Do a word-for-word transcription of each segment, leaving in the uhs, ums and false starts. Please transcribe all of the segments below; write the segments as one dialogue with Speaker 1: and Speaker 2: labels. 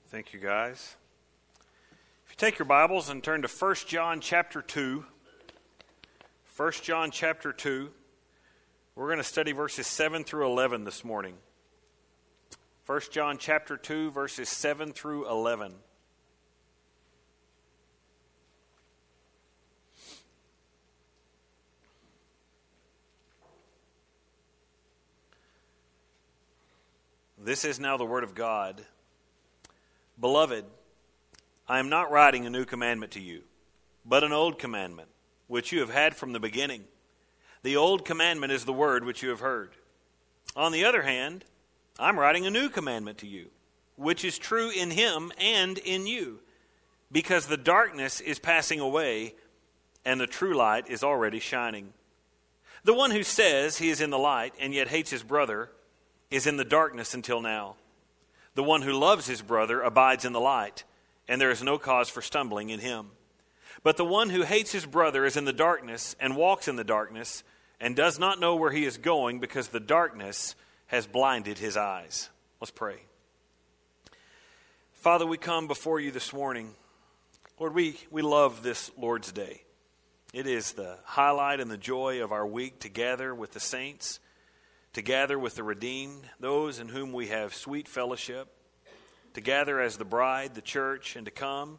Speaker 1: Thank you, guys. If you take your Bibles and turn to First John chapter two, First John chapter two, we're going to study verses seven through eleven this morning. First John chapter two, verses seven through eleven. This is now the word of God. Beloved, I am not writing a new commandment to you, but an old commandment, which you have had from the beginning. The old commandment is the word which you have heard. On the other hand, I'm writing a new commandment to you, which is true in him and in you, because the darkness is passing away, and the true light is already shining. The one who says he is in the light and yet hates his brother is in the darkness until now. The one who loves his brother abides in the light, and there is no cause for stumbling in him. But the one who hates his brother is in the darkness and walks in the darkness and does not know where he is going because the darkness has blinded his eyes. Let's pray. Father, we come before you this morning. Lord, we, we love this Lord's Day. It is the highlight and the joy of our week to gather with the saints, to gather with the redeemed, those in whom we have sweet fellowship, to gather as the bride, the church, and to come,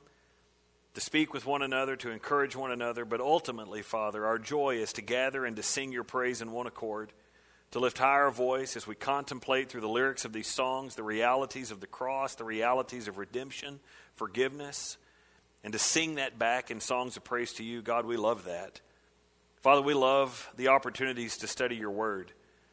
Speaker 1: to speak with one another, to encourage one another. But ultimately, Father, our joy is to gather and to sing your praise in one accord, to lift high our voice as we contemplate through the lyrics of these songs the realities of the cross, the realities of redemption, forgiveness, and to sing that back in songs of praise to you. God, we love that. Father, we love the opportunities to study your word.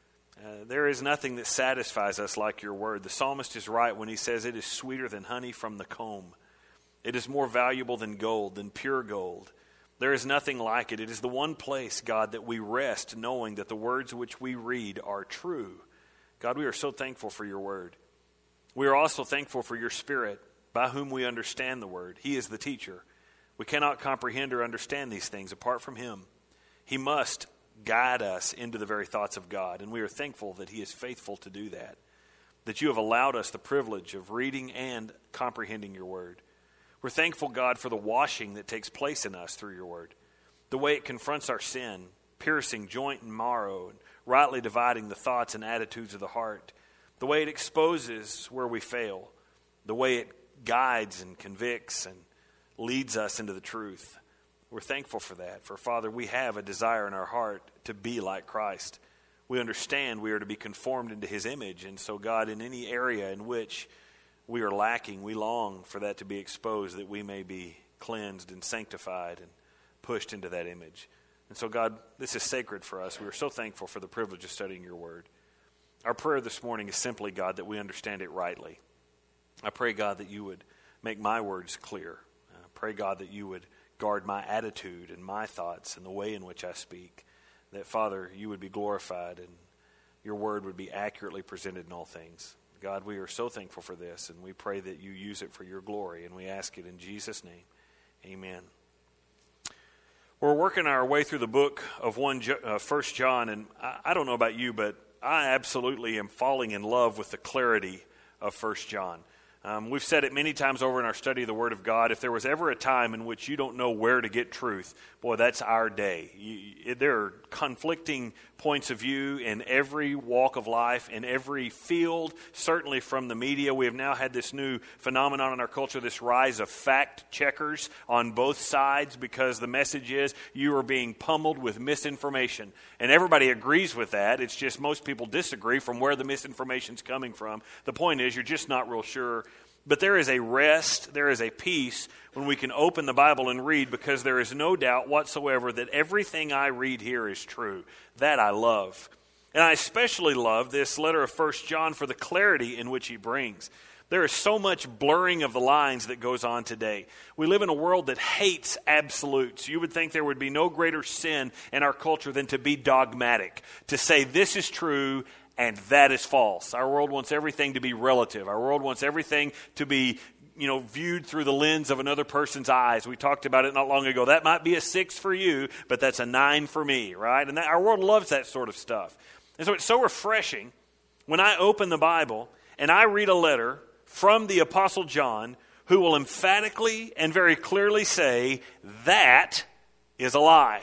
Speaker 1: Uh, there is nothing that satisfies us like your word. The psalmist is right when he says it is sweeter than honey from the comb. It is more valuable than gold, than pure gold. There is nothing like it. It is the one place, God, that we rest knowing that the words which we read are true. God, we are so thankful for your word. We are also thankful for your Spirit, by whom we understand the word. He is the teacher. We cannot comprehend or understand these things apart from him. He must guide us into the very thoughts of God, and we are thankful that he is faithful to do that, that you have allowed us the privilege of reading and comprehending your word. We're thankful, God, for the washing that takes place in us through your word, the way it confronts our sin, piercing joint and marrow, and rightly dividing the thoughts and attitudes of the heart, the way it exposes where we fail, the way it guides and convicts and leads us into the truth. We're thankful for that. For, Father, we have a desire in our heart to be like Christ. We understand we are to be conformed into his image. And so, God, in any area in which we are lacking, we long for that to be exposed, that we may be cleansed and sanctified and pushed into that image. And so, God, this is sacred for us. We are so thankful for the privilege of studying your word. Our prayer this morning is simply, God, that we understand it rightly. I pray, God, that you would make my words clear. I pray, God, that you would guard my attitude and my thoughts and the way in which I speak, that, Father, you would be glorified and your word would be accurately presented in all things. God, we are so thankful for this, and we pray that you use it for your glory, and we ask it in Jesus' name. Amen. We're working our way through the book of one, uh, First John, and I, I don't know about you, but I absolutely am falling in love with the clarity of First John. Um, we've said it many times over in our study of the Word of God. If there was ever a time in which you don't know where to get truth, boy, that's our day. You, there are conflicting points of view in every walk of life, in every field, certainly from the media. We have now had this new phenomenon in our culture, this rise of fact checkers on both sides, because the message is you are being pummeled with misinformation. And everybody agrees with that. It's just most people disagree from where the misinformation is coming from. The point is you're just not real sure. But there is a rest, there is a peace when we can open the Bible and read, because there is no doubt whatsoever that everything I read here is true. That I love. And I especially love this letter of First John for the clarity in which he brings. There is so much blurring of the lines that goes on today. We live in a world that hates absolutes. You would think there would be no greater sin in our culture than to be dogmatic, to say this is true and that is false. Our world wants everything to be relative. Our world wants everything to be, you know, viewed through the lens of another person's eyes. We talked about it not long ago. That might be a six for you, but that's a nine for me, right? And that, our world loves that sort of stuff. And so it's so refreshing when I open the Bible and I read a letter from the Apostle John, who will emphatically and very clearly say, that is a lie.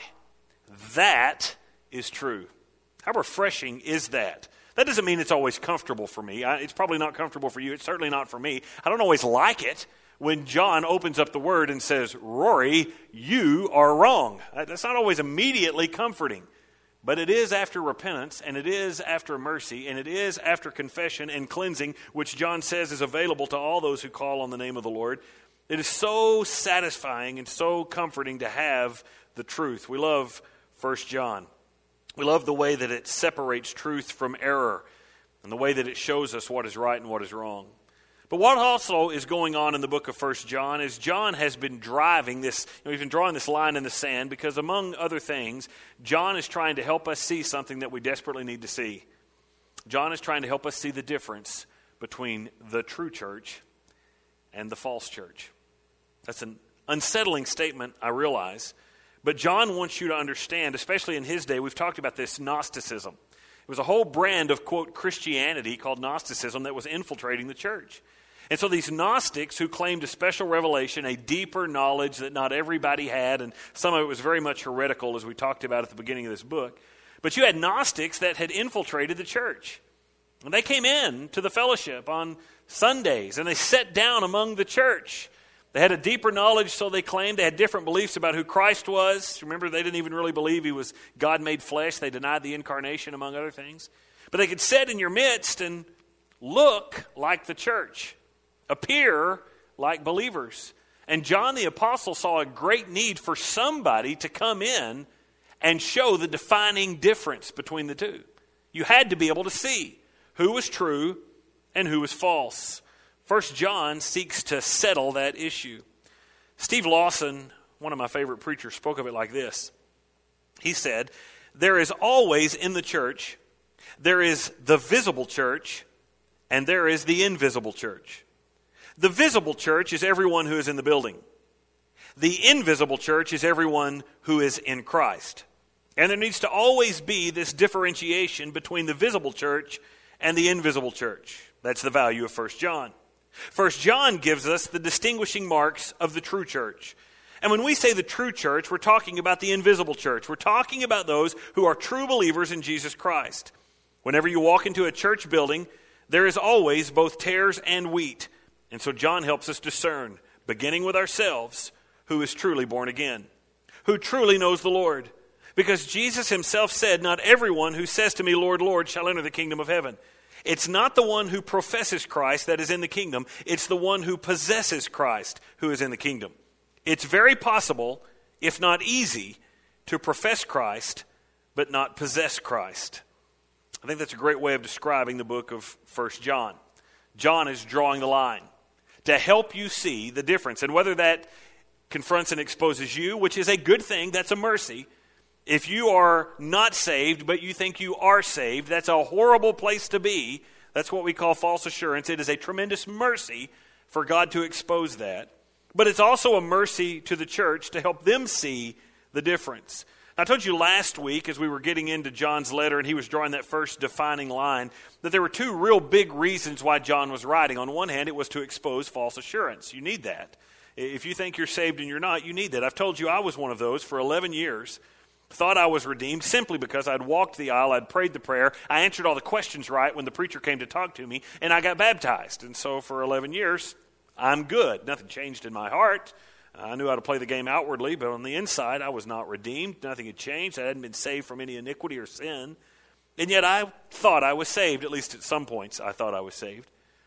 Speaker 1: That is true. How refreshing is that? That doesn't mean it's always comfortable for me. I, it's probably not comfortable for you. It's certainly not for me. I don't always like it when John opens up the Word and says, Rory, you are wrong. That's not always immediately comforting. But it is after repentance, and it is after mercy, and it is after confession and cleansing, which John says is available to all those who call on the name of the Lord. It is so satisfying and so comforting to have the truth. We love First John. We love the way that it separates truth from error, and the way that it shows us what is right and what is wrong. But what also is going on in the book of First John is John has been driving this, you know, he's been drawing this line in the sand because among other things, John is trying to help us see something that we desperately need to see. John is trying to help us see the difference between the true church and the false church. That's an unsettling statement, I realize. But John wants you to understand, especially in his day, we've talked about this Gnosticism. It was a whole brand of, quote, Christianity called Gnosticism that was infiltrating the church. And so these Gnostics who claimed a special revelation, a deeper knowledge that not everybody had, and some of it was very much heretical, as we talked about at the beginning of this book. But you had Gnostics that had infiltrated the church. And they came in to the fellowship on Sundays, and they sat down among the church. They had a deeper knowledge, so they claimed. They had different beliefs about who Christ was. Remember, they didn't even really believe he was God made flesh. They denied the incarnation, among other things. But they could sit in your midst and look like the church, appear like believers. And John the Apostle saw a great need for somebody to come in and show the defining difference between the two. You had to be able to see who was true and who was false. First John seeks to settle that issue. Steve Lawson, one of my favorite preachers, spoke of it like this. He said, there is always in the church, there is the visible church, and there is the invisible church. The visible church is everyone who is in the building. The invisible church is everyone who is in Christ. And there needs to always be this differentiation between the visible church and the invisible church. That's the value of First John. First John gives us the distinguishing marks of the true church. And when we say the true church, we're talking about the invisible church. We're talking about those who are true believers in Jesus Christ. Whenever you walk into a church building, there is always both tares and wheat. And so John helps us discern, beginning with ourselves, who is truly born again, who truly knows the Lord. Because Jesus himself said, not everyone who says to me, Lord, Lord, shall enter the kingdom of heaven. It's not the one who professes Christ that is in the kingdom. It's the one who possesses Christ who is in the kingdom. It's very possible, if not easy, to profess Christ but not possess Christ. I think that's a great way of describing the book of First John. John is drawing the line to help you see the difference. And whether that confronts and exposes you, which is a good thing, that's a mercy. If you are not saved, but you think you are saved, that's a horrible place to be. That's what we call false assurance. It is a tremendous mercy for God to expose that. But it's also a mercy to the church to help them see the difference. I told you last week as we were getting into John's letter and he was drawing that first defining line that there were two real big reasons why John was writing. On one hand, it was to expose false assurance. You need that. If you think you're saved and you're not, you need that. I've told you I was one of those for eleven years. Thought I was redeemed simply because I'd walked the aisle, I'd prayed the prayer, I answered all the questions right when the preacher came to talk to me, and I got baptized. And so for eleven years, I'm good. Nothing changed in my heart. I knew how to play the game outwardly, but on the inside, I was not redeemed. Nothing had changed. I hadn't been saved from any iniquity or sin. And yet I thought I was saved, at least at some points I thought I was saved.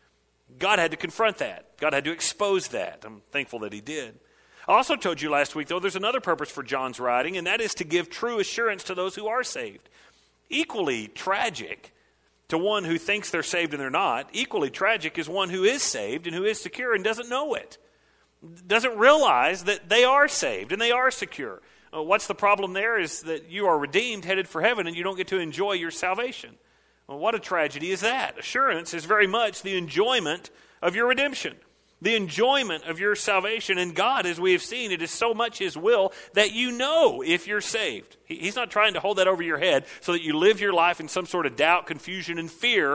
Speaker 1: God had to confront that. God had to expose that. I'm thankful that he did. I also told you last week, though, there's another purpose for John's writing, and that is to give true assurance to those who are saved. Equally tragic to one who thinks they're saved and they're not, equally tragic is one who is saved and who is secure and doesn't know it, doesn't realize that they are saved and they are secure. Uh, what's the problem there is that you are redeemed, headed for heaven, and you don't get to enjoy your salvation. Well, what a tragedy is that? Assurance is very much the enjoyment of your redemption. The enjoyment of your salvation. And God, as we have seen, it is so much his will that you know if you're saved. He's not trying to hold that over your head so that you live your life in some sort of doubt, confusion, and fear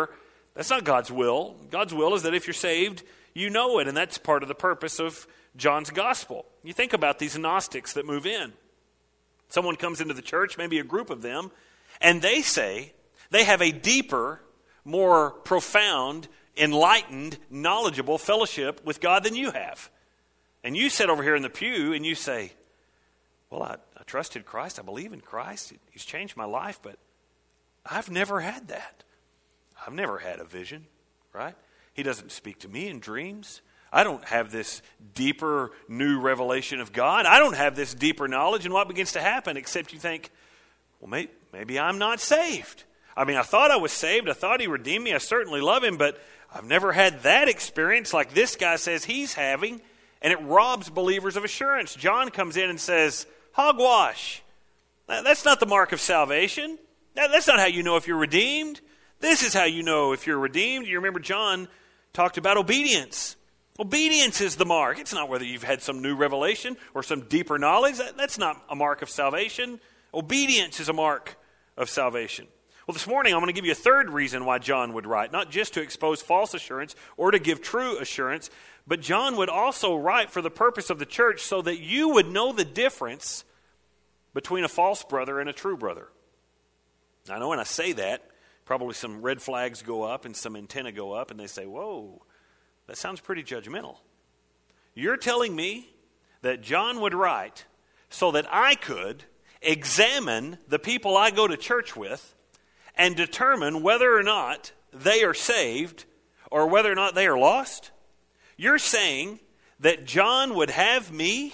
Speaker 1: That's not God's will. God's will is that if you're saved, you know it, and that's part of the purpose of John's gospel. You think about these Gnostics that move in. Someone comes into the church, maybe a group of them, and they say they have a deeper, more profound, enlightened, knowledgeable fellowship with God than you have. And you sit over here in the pew and you say, well, I, I trusted Christ. I believe in Christ. He's changed my life, but I've never had that. I've never had a vision, right? He doesn't speak to me in dreams. I don't have this deeper, new revelation of God. I don't have this deeper knowledge. And what begins to happen, except you think, well, maybe, maybe I'm not saved. I mean, I thought I was saved. I thought he redeemed me. I certainly love him, but I've never had that experience like this guy says he's having, and it robs believers of assurance. John comes in and says, hogwash. That's not the mark of salvation. That's not how you know if you're redeemed. This is how you know if you're redeemed. You remember John talked about obedience. Obedience is the mark. It's not whether you've had some new revelation or some deeper knowledge. That, that's not a mark of salvation. Obedience is a mark of salvation. Well, this morning I'm going to give you a third reason why John would write, not just to expose false assurance or to give true assurance, but John would also write for the purpose of the church so that you would know the difference between a false brother and a true brother. I know when I say that, probably some red flags go up and some antenna go up, and they say, whoa, that sounds pretty judgmental. You're telling me that John would write so that I could examine the people I go to church with and determine whether or not they are saved or whether or not they are lost? You're saying that John would have me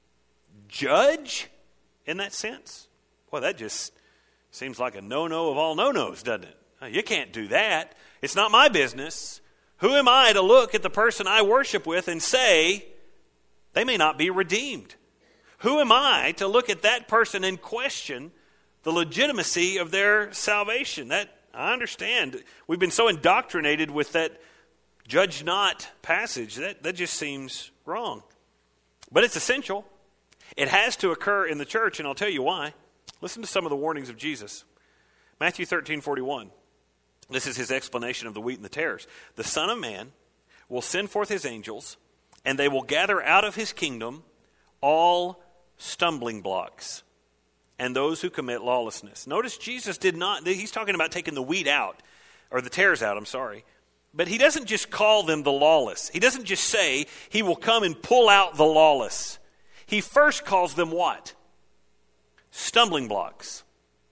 Speaker 1: judge in that sense? Well, that just seems like a no-no of all no-nos, doesn't it? You can't do that. It's not my business. Who am I to look at the person I worship with and say, they may not be redeemed? Who am I to look at that person and question the legitimacy of their salvation? That, I understand. We've been so indoctrinated with that judge not passage. That, that just seems wrong. But it's essential. It has to occur in the church, and I'll tell you why. Listen to some of the warnings of Jesus. Matthew thirteen forty-one. This is his explanation of the wheat and the tares. The Son of Man will send forth his angels, and they will gather out of his kingdom all stumbling blocks and those who commit lawlessness. Notice Jesus did not, he's talking about taking the wheat out, or the tares out, I'm sorry. But he doesn't just call them the lawless. He doesn't just say he will come and pull out the lawless. He first calls them what? Stumbling blocks.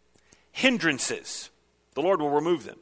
Speaker 1: Hindrances. The Lord will remove them.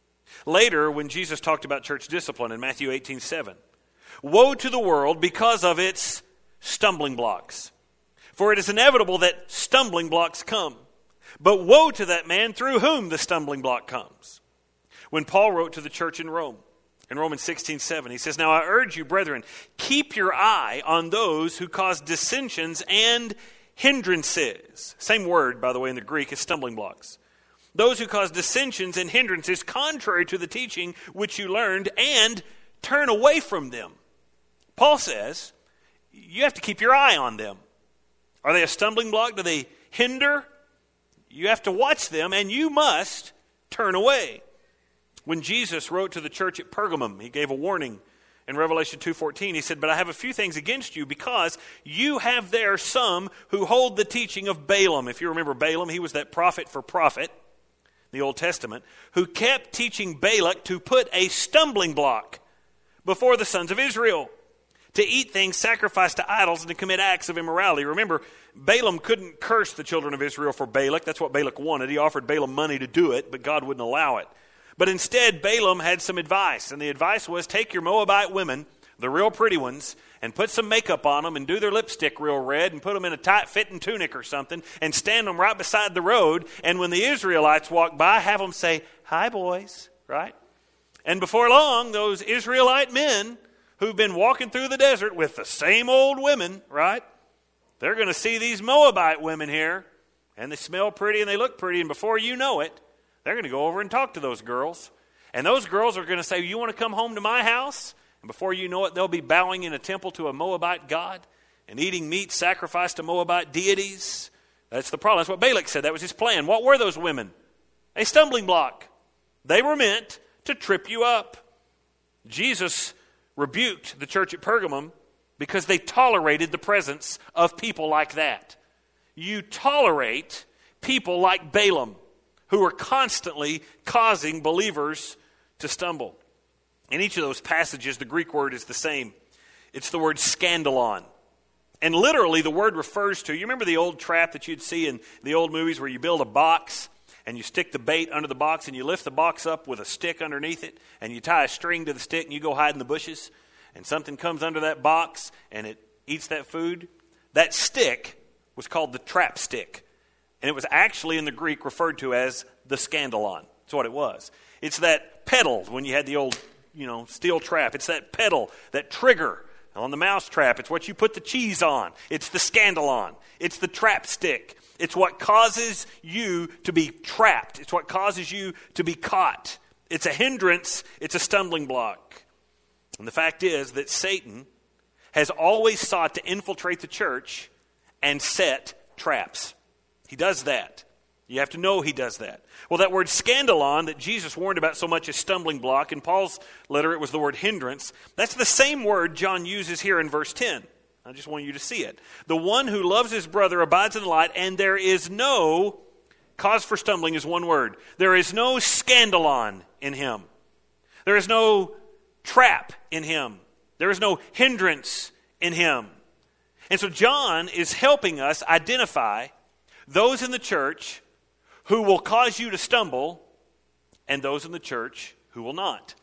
Speaker 1: Later, when Jesus talked about church discipline in Matthew eighteen seven, woe to the world because of its stumbling blocks. For it is inevitable that stumbling blocks come. But woe to that man through whom the stumbling block comes. When Paul wrote to the church in Rome, in Romans sixteen seven, he says, now I urge you, brethren, keep your eye on those who cause dissensions and hindrances. Same word, by the way, in the Greek is stumbling blocks. Those who cause dissensions and hindrances contrary to the teaching which you learned, and turn away from them. Paul says, you have to keep your eye on them. Are they a stumbling block? Do they hinder? You have to watch them, and you must turn away. When Jesus wrote to the church at Pergamum, he gave a warning in Revelation two fourteen. He said, but I have a few things against you, because you have there some who hold the teaching of Balaam. If you remember Balaam, he was that prophet for profit, the Old Testament, who kept teaching Balak to put a stumbling block before the sons of Israel, to eat things sacrificed to idols and to commit acts of immorality. Remember, Balaam couldn't curse the children of Israel for Balak. That's what Balak wanted. He offered Balaam money to do it, but God wouldn't allow it. But instead, Balaam had some advice, and the advice was take your Moabite women, the real pretty ones, and put some makeup on them and do their lipstick real red and put them in a tight-fitting tunic or something and stand them right beside the road. And when the Israelites walk by, have them say, hi, boys, right? And before long, those Israelite men who've been walking through the desert with the same old women, right? They're going to see these Moabite women here, and they smell pretty and they look pretty, and before you know it, they're going to go over and talk to those girls. And those girls are going to say, you want to come home to my house? And before you know it, they'll be bowing in a temple to a Moabite god and eating meat sacrificed to Moabite deities. That's the problem. That's what Balak said. That was his plan. What were those women? A stumbling block. They were meant to trip you up. Jesus rebuked the church at Pergamum because they tolerated the presence of people like that. You tolerate people like Balaam, who are constantly causing believers to stumble. In each of those passages, the Greek word is the same. It's the word scandalon. And literally the word refers to, you remember the old trap that you'd see in the old movies where you build a box and you stick the bait under the box and you lift the box up with a stick underneath it and you tie a string to the stick and you go hide in the bushes and something comes under that box and it eats that food? That stick was called the trap stick. And it was actually in the Greek referred to as the scandalon. That's what it was. It's that pedal when you had the old, you know, steel trap. It's that pedal, that trigger on the mouse trap. It's what you put the cheese on. It's the scandalon. It's the trap stick. It's what causes you to be trapped. It's what causes you to be caught. It's a hindrance. It's a stumbling block. And the fact is that Satan has always sought to infiltrate the church and set traps. He does that. You have to know he does that. Well, that word scandalon that Jesus warned about so much as stumbling block, in Paul's letter it was the word hindrance. That's the same word John uses here in verse ten. I just want you to see it. The one who loves his brother abides in the light, and there is no, cause for stumbling is one word. There is no scandalon in him. There is no trap in him. There is no hindrance in him. And so John is helping us identify those in the church who will cause you to stumble and those in the church who will not.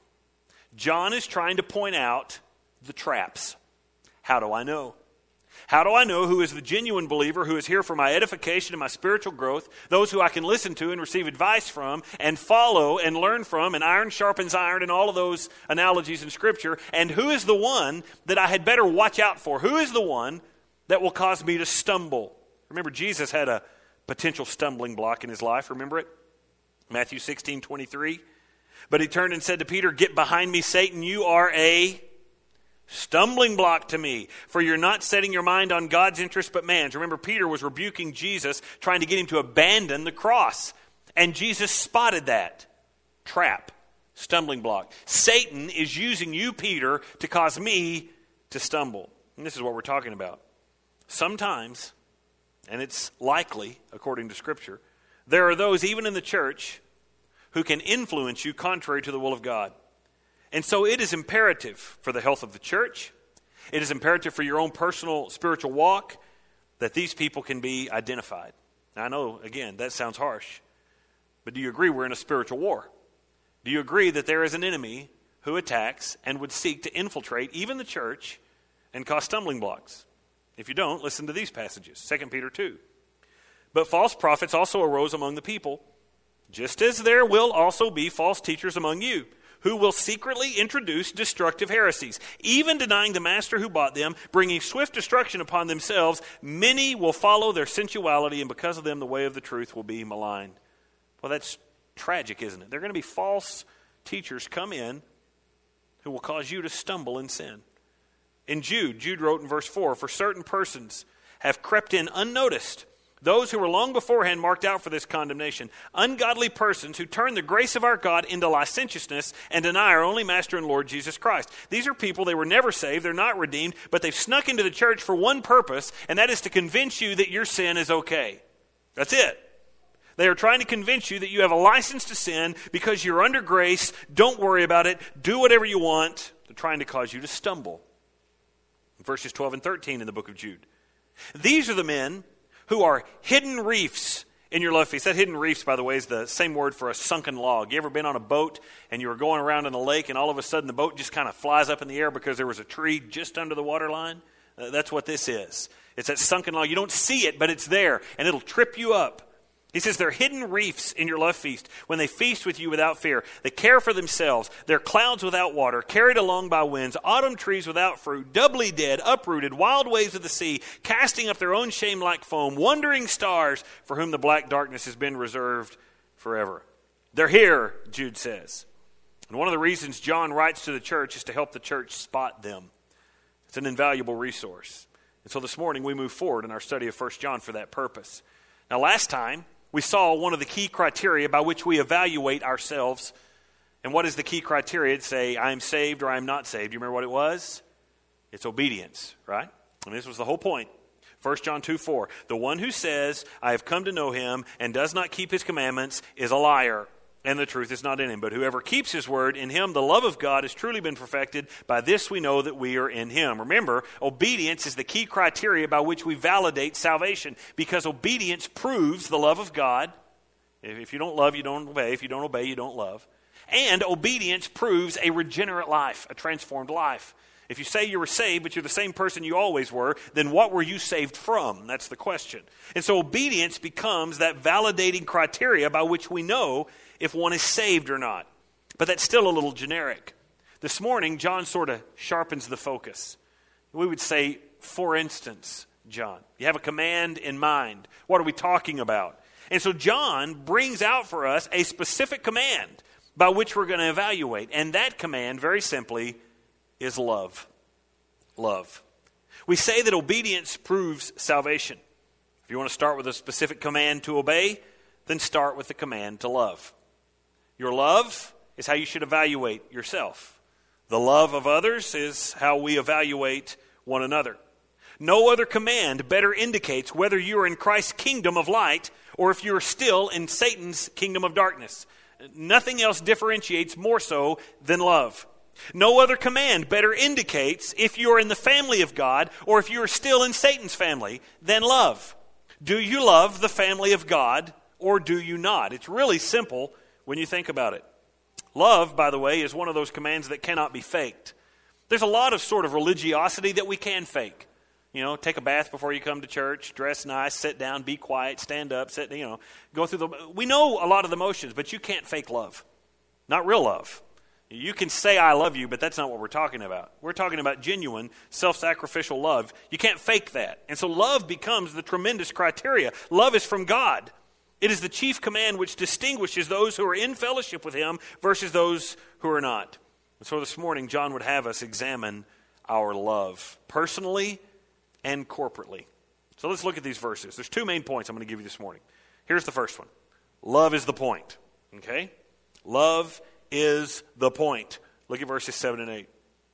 Speaker 1: John is trying to point out the traps. How do I know? How do I know who is the genuine believer who is here for my edification and my spiritual growth, those who I can listen to and receive advice from and follow and learn from, and iron sharpens iron and all of those analogies in Scripture, and who is the one that I had better watch out for? Who is the one that will cause me to stumble? Remember, Jesus had a potential stumbling block in his life. Remember it? Matthew sixteen twenty-three. But he turned and said to Peter, "Get behind me, Satan. You are a stumbling block to me, for you're not setting your mind on God's interest but man's." Remember, Peter was rebuking Jesus, trying to get him to abandon the cross. And Jesus spotted that. Trap. Stumbling block. Satan is using you, Peter, to cause me to stumble. And this is what we're talking about. Sometimes, and it's likely, according to Scripture, there are those, even in the church, who can influence you contrary to the will of God. And so it is imperative for the health of the church, it is imperative for your own personal spiritual walk, that these people can be identified. Now, I know, again, that sounds harsh, but do you agree we're in a spiritual war? Do you agree that there is an enemy who attacks and would seek to infiltrate even the church and cause stumbling blocks? If you don't, listen to these passages. Second Peter two. But false prophets also arose among the people, just as there will also be false teachers among you, who will secretly introduce destructive heresies, even denying the master who bought them, bringing swift destruction upon themselves. Many will follow their sensuality, and because of them the way of the truth will be maligned. Well, that's tragic, isn't it? There are going to be false teachers come in who will cause you to stumble in sin. In Jude, Jude wrote in verse four, "For certain persons have crept in unnoticed, those who were long beforehand marked out for this condemnation, ungodly persons who turn the grace of our God into licentiousness and deny our only Master and Lord Jesus Christ." These are people, they were never saved, they're not redeemed, but they've snuck into the church for one purpose, and that is to convince you that your sin is okay. That's it. They are trying to convince you that you have a license to sin because you're under grace, don't worry about it, do whatever you want. They're trying to cause you to stumble. Verses twelve and thirteen in the book of Jude. These are the men who are hidden reefs in your love feast. That hidden reefs, by the way, is the same word for a sunken log. You ever been on a boat and you were going around in the lake and all of a sudden the boat just kind of flies up in the air because there was a tree just under the water line? Uh, that's what this is. It's that sunken log. You don't see it, but it's there and it'll trip you up. He says they're hidden reefs in your love feast when they feast with you without fear. They care for themselves. They're clouds without water, carried along by winds, autumn trees without fruit, doubly dead, uprooted, wild waves of the sea, casting up their own shame like foam, wandering stars for whom the black darkness has been reserved forever. They're here, Jude says. And one of the reasons John writes to the church is to help the church spot them. It's an invaluable resource. And so this morning we move forward in our study of First John for that purpose. Now last time, we saw one of the key criteria by which we evaluate ourselves And what is the key criteria to say I'm saved or I'm not saved? You remember what it was? It's obedience, right? And this was the whole point. First John two four, the one who says, I have come to know him and does not keep his commandments is a liar, and the truth is not in him. But whoever keeps his word, in him the love of God has truly been perfected. By this we know that we are in him. Remember, obedience is the key criteria by which we validate salvation, because obedience proves the love of God. If you don't love, you don't obey. If you don't obey, you don't love. And obedience proves a regenerate life, a transformed life. If you say you were saved, but you're the same person you always were, then what were you saved from? That's the question. And so obedience becomes that validating criteria by which we know if one is saved or not. But that's still a little generic. This morning, John sort of sharpens the focus. We would say, for instance, John, you have a command in mind. What are we talking about? And so John brings out for us a specific command by which we're going to evaluate. And that command, very simply, is love. Love. We say that obedience proves salvation. If you want to start with a specific command to obey, then start with the command to love. Your love is how you should evaluate yourself. The love of others is how we evaluate one another. No other command better indicates whether you are in Christ's kingdom of light or if you are still in Satan's kingdom of darkness. Nothing else differentiates more so than love. No other command better indicates if you are in the family of God or if you are still in Satan's family than love. Do you love the family of God or do you not? It's really simple when you think about it. Love, by the way, is one of those commands that cannot be faked. There's a lot of sort of religiosity that we can fake. You know, take a bath before you come to church, dress nice, sit down, be quiet, stand up, sit, you know, go through the... We know a lot of the motions, but you can't fake love. Not real love. You can say I love you, but that's not what we're talking about. We're talking about genuine, self-sacrificial love. You can't fake that. And so love becomes the tremendous criteria. Love is from God. It is the chief command which distinguishes those who are in fellowship with him versus those who are not. And so this morning, John would have us examine our love, personally and corporately. So let's look at these verses. There's two main points I'm going to give you this morning. Here's the first one. Love is the point. Okay? Love is the point. Look at verses seven and eight.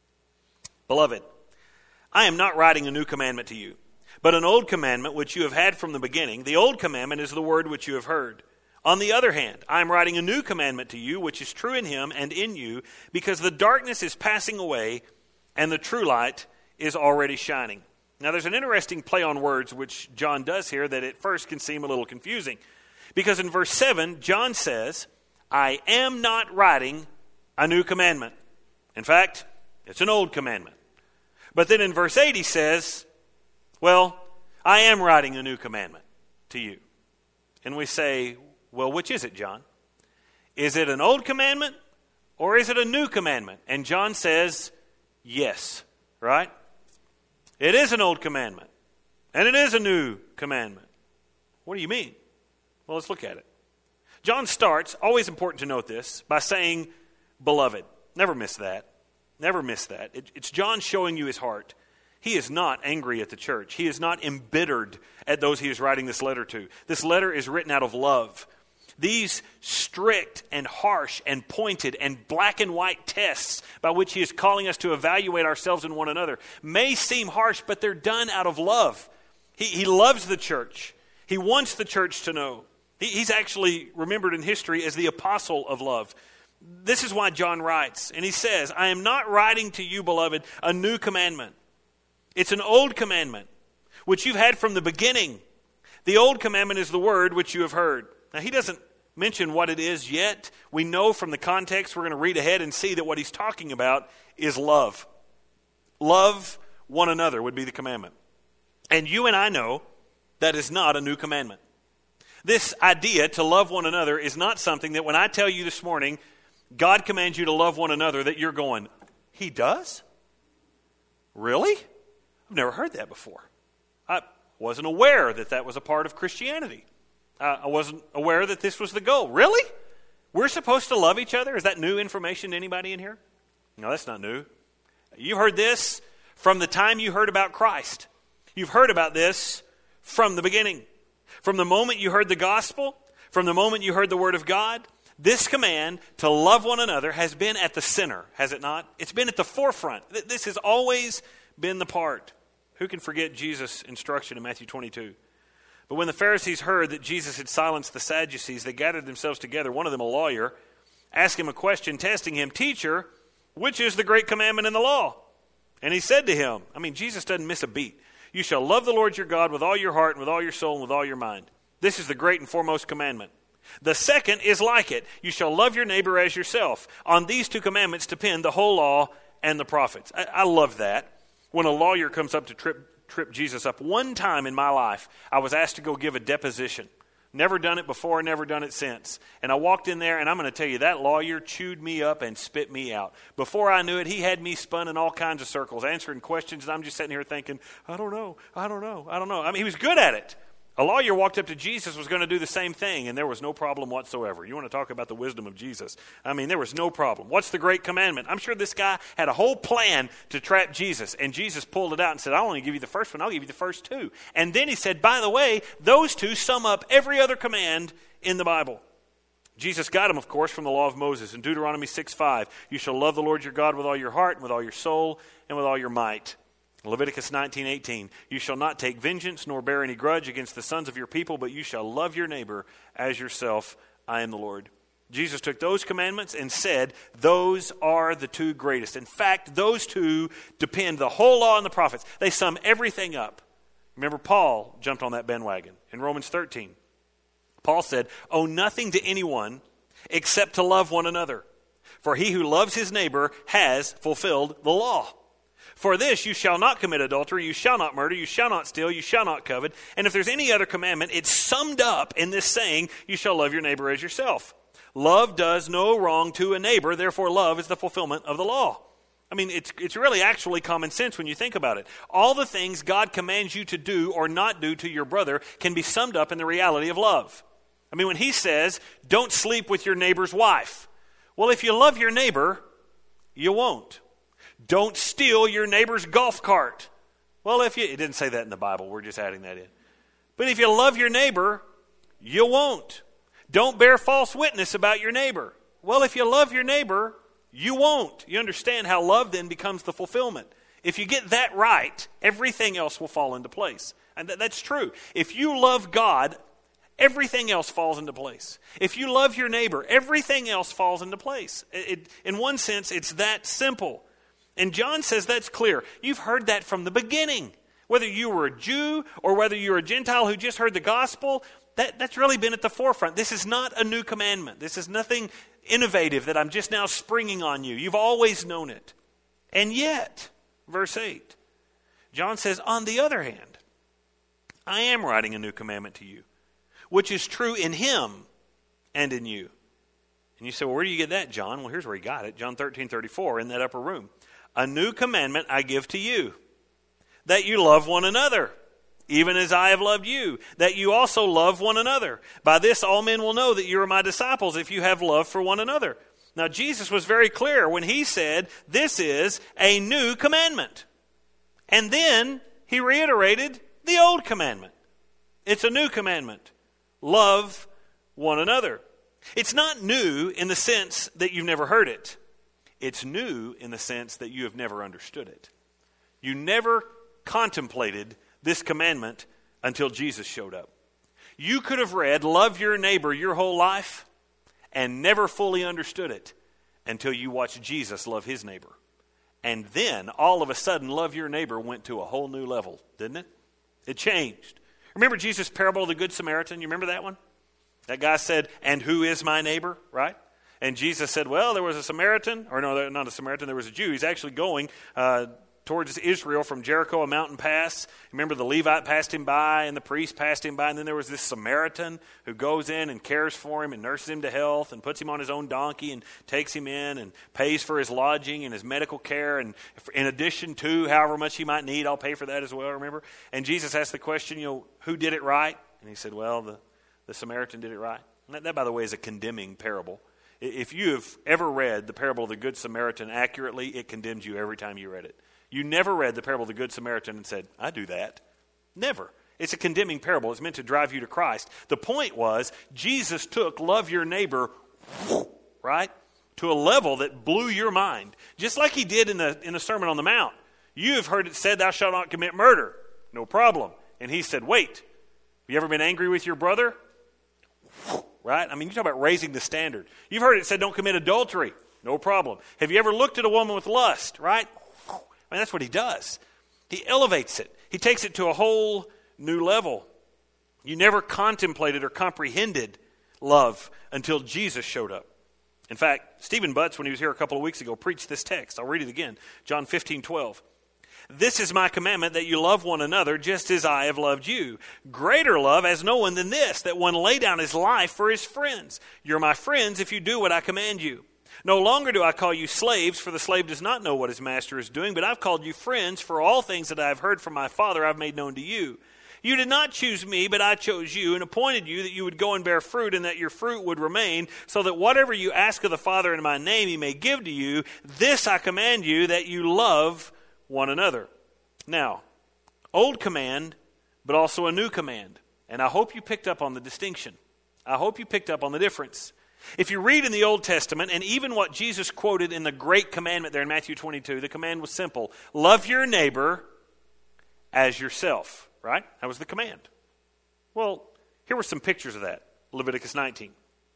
Speaker 1: Beloved, I am not writing a new commandment to you, but an old commandment which you have had from the beginning. The old commandment is the word which you have heard. On the other hand, I am writing a new commandment to you, which is true in him and in you, because the darkness is passing away and the true light is already shining. Now there's an interesting play on words which John does here that at first can seem a little confusing. Because in verse seven, John says, I am not writing a new commandment. In fact, it's an old commandment. But then in verse eight he says, well, I am writing a new commandment to you. And we say, well, which is it, John? Is it an old commandment or is it a new commandment? And John says, yes, right? It is an old commandment and it is a new commandment. What do you mean? Well, let's look at it. John starts, always important to note this, by saying, beloved. Never miss that. Never miss that. It, it's John showing you his heart. He is not angry at the church. He is not embittered at those he is writing this letter to. This letter is written out of love. These strict and harsh and pointed and black and white tests by which he is calling us to evaluate ourselves and one another may seem harsh, but they're done out of love. He, he loves the church. He wants the church to know. He's actually remembered in history as the apostle of love. This is why John writes, and he says, I am not writing to you, beloved, a new commandment. It's an old commandment, which you've had from the beginning. The old commandment is the word which you have heard. Now, he doesn't mention what it is yet. We know from the context, we're going to read ahead and see that what he's talking about is love. Love one another would be the commandment. And you and I know that is not a new commandment. This idea to love one another is not something that when I tell you this morning, God commands you to love one another, that you're going, he does? Really? I've never heard that before. I wasn't aware that that was a part of Christianity. Uh, I wasn't aware that this was the goal. Really? We're supposed to love each other? Is that new information to anybody in here? No, that's not new. You heard this from the time you heard about Christ. You've heard about this from the beginning. From the moment you heard the gospel, from the moment you heard the word of God, This command to love one another has been at the center, has it not? It's been at the forefront. This has always been the part. Who can forget Jesus' instruction in Matthew twenty-two? But when the Pharisees heard that Jesus had silenced the Sadducees, they gathered themselves together, one of them a lawyer, asked him a question, testing him, "Teacher, which is the great commandment in the law?" And he said to him, I mean, Jesus doesn't miss a beat. "You shall love the Lord your God with all your heart and with all your soul and with all your mind. This is the great and foremost commandment. The second is like it. You shall love your neighbor as yourself. On these two commandments depend the whole law and the prophets." I, I love that. When a lawyer comes up to trip, trip Jesus up, one time in my life, I was asked to go give a deposition. Never done it before, never done it since. And I walked in there, and I'm going to tell you, that lawyer chewed me up and spit me out. Before I knew it, he had me spun in all kinds of circles, answering questions, and I'm just sitting here thinking, I don't know, I don't know, I don't know. I mean, he was good at it. A lawyer walked up to Jesus, was going to do the same thing, and there was no problem whatsoever. You want to talk about the wisdom of Jesus? I mean, there was no problem. What's the great commandment? I'm sure this guy had a whole plan to trap Jesus, and Jesus pulled it out and said, "I'll only give you the first one. I'll give you the first two." And then he said, by the way, those two sum up every other command in the Bible. Jesus got him, of course, from the law of Moses. In Deuteronomy six five, "You shall love the Lord your God with all your heart and with all your soul and with all your might." Leviticus nineteen eighteen, "You shall not take vengeance nor bear any grudge against the sons of your people, but you shall love your neighbor as yourself. I am the Lord." Jesus took those commandments and said, those are the two greatest. In fact, those two depend the whole law and the prophets. They sum everything up. Remember, Paul jumped on that bandwagon in Romans thirteen. Paul said, "Owe nothing to anyone except to love one another. For he who loves his neighbor has fulfilled the law. For this, you shall not commit adultery, you shall not murder, you shall not steal, you shall not covet." And if there's any other commandment, it's summed up in this saying, "You shall love your neighbor as yourself." Love does no wrong to a neighbor, therefore love is the fulfillment of the law. I mean, it's it's really actually common sense when you think about it. All the things God commands you to do or not do to your brother can be summed up in the reality of love. I mean, when he says, "Don't sleep with your neighbor's wife." Well, if you love your neighbor, you won't. "Don't steal your neighbor's golf cart." Well, if you, it didn't say that in the Bible, we're just adding that in. But if you love your neighbor, you won't. "Don't bear false witness about your neighbor." Well, if you love your neighbor, you won't. You understand how love then becomes the fulfillment. If you get that right, everything else will fall into place. And th- that's true. If you love God, everything else falls into place. If you love your neighbor, everything else falls into place. It, it, in one sense, it's that simple. And John says that's clear. You've heard that from the beginning. Whether you were a Jew or whether you're a Gentile who just heard the gospel, that, that's really been at the forefront. This is not a new commandment. This is nothing innovative that I'm just now springing on you. You've always known it. And yet, verse eight, John says, "On the other hand, I am writing a new commandment to you, which is true in him and in you." And you say, well, where do you get that, John? Well, here's where he got it. John thirteen thirty-four in that upper room. "A new commandment I give to you, that you love one another, even as I have loved you, that you also love one another. By this all men will know that you are my disciples, if you have love for one another." Now, Jesus was very clear when he said, this is a new commandment. And then he reiterated the old commandment. It's a new commandment. Love one another. It's not new in the sense that you've never heard it. It's new in the sense that you have never understood it. You never contemplated this commandment until Jesus showed up. You could have read, "Love your neighbor" your whole life and never fully understood it until you watched Jesus love his neighbor. And then, all of a sudden, love your neighbor went to a whole new level, didn't it? It changed. Remember Jesus' parable of the Good Samaritan? You remember that one? That guy said, "And who is my neighbor?" Right? And Jesus said, well, there was a Samaritan, or no, not a Samaritan, there was a Jew. He's actually going uh, towards Israel from Jericho, a mountain pass. Remember, the Levite passed him by, and the priest passed him by, and then there was this Samaritan who goes in and cares for him and nurses him to health and puts him on his own donkey and takes him in and pays for his lodging and his medical care. And in addition to however much he might need, I'll pay for that as well, remember? And Jesus asked the question, you know, who did it right? And he said, well, the, the Samaritan did it right. And that, that, by the way, is a condemning parable. If you have ever read the parable of the Good Samaritan accurately, it condemns you every time you read it. You never read the parable of the Good Samaritan and said, I do that. Never. It's a condemning parable. It's meant to drive you to Christ. The point was, Jesus took love your neighbor right? To a level that blew your mind. Just like he did in the, in the Sermon on the Mount. You have heard it said, thou shalt not commit murder. No problem. And he said, wait, have you ever been angry with your brother? Right? I mean, you talk about raising the standard. You've heard it said, don't commit adultery. No problem. Have you ever looked at a woman with lust? Right? I mean, that's what he does. He elevates it. He takes it to a whole new level. You never contemplated or comprehended love until Jesus showed up. In fact, Stephen Butts, when he was here a couple of weeks ago, preached this text. I'll read it again. John fifteen twelve. This is my commandment, that you love one another just as I have loved you. Greater love has no one than this, that one lay down his life for his friends. You're my friends if you do what I command you. No longer do I call you slaves, for the slave does not know what his master is doing, but I've called you friends, for all things that I have heard from my Father I've made known to you. You did not choose me, but I chose you and appointed you that you would go and bear fruit and that your fruit would remain, so that whatever you ask of the Father in my name he may give to you. This I command you, that you love one another. Now, old command, but also a new command. And I hope you picked up on the distinction. I hope you picked up on the difference. If you read in the Old Testament, and even what Jesus quoted in the great commandment there in Matthew twenty-two, the command was simple. Love your neighbor as yourself. Right? That was the command. Well, here were some pictures of that. Leviticus nineteen.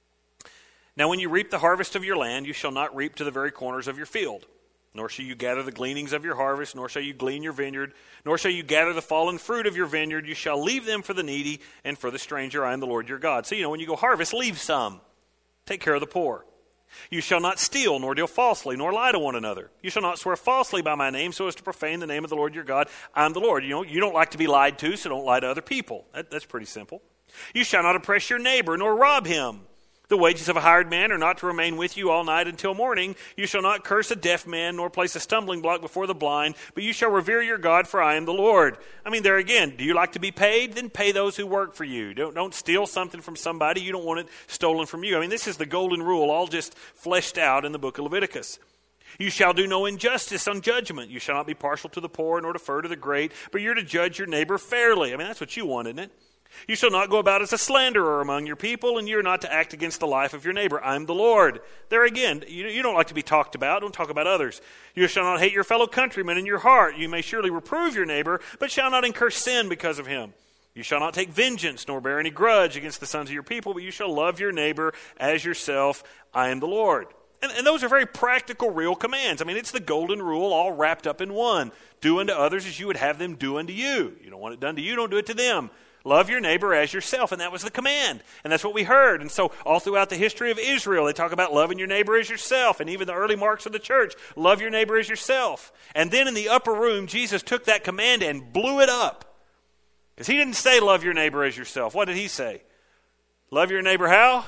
Speaker 1: Now when you reap the harvest of your land, you shall not reap to the very corners of your field. Nor shall you gather the gleanings of your harvest, nor shall you glean your vineyard, nor shall you gather the fallen fruit of your vineyard. You shall leave them for the needy and for the stranger. I am the Lord your God. So, you know, when you go harvest, leave some. Take care of the poor. You shall not steal, nor deal falsely, nor lie to one another. You shall not swear falsely by my name, so as to profane the name of the Lord your God. I am the Lord. You know, you don't like to be lied to, so don't lie to other people. That, that's pretty simple. You shall not oppress your neighbor, nor rob him. The wages of a hired man are not to remain with you all night until morning. You shall not curse a deaf man, nor place a stumbling block before the blind, but you shall revere your God, for I am the Lord. I mean, there again, do you like to be paid? Then pay those who work for you. Don't, don't steal something from somebody. You don't want it stolen from you. I mean, this is the golden rule, all just fleshed out in the book of Leviticus. You shall do no injustice on judgment. You shall not be partial to the poor, nor defer to the great, but you're to judge your neighbor fairly. I mean, that's what you want, isn't it? You shall not go about as a slanderer among your people, and you're not to act against the life of your neighbor. I'm the Lord. There again, you, you don't like to be talked about. Don't talk about others. You shall not hate your fellow countrymen in your heart. You may surely reprove your neighbor, but shall not incur sin because of him. You shall not take vengeance, nor bear any grudge against the sons of your people, but you shall love your neighbor as yourself. I am the Lord. And, and those are very practical, real commands. I mean, it's the golden rule all wrapped up in one. Do unto others as you would have them do unto you. You don't want it done to you, don't do it to them. Love your neighbor as yourself, and that was the command. And that's what we heard. And so all throughout the history of Israel, they talk about loving your neighbor as yourself. And even the early marks of the church, love your neighbor as yourself. And then in the upper room, Jesus took that command and blew it up. Because he didn't say love your neighbor as yourself. What did he say? Love your neighbor how?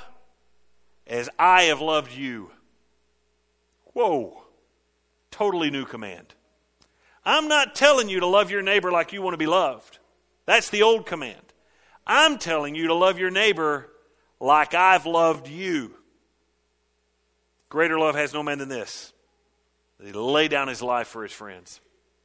Speaker 1: As I have loved you. Whoa. Totally new command. I'm not telling you to love your neighbor like you want to be loved. That's the old command. I'm telling you to love your neighbor like I've loved you. Greater love has no man than this, that he lay down his life for his friends.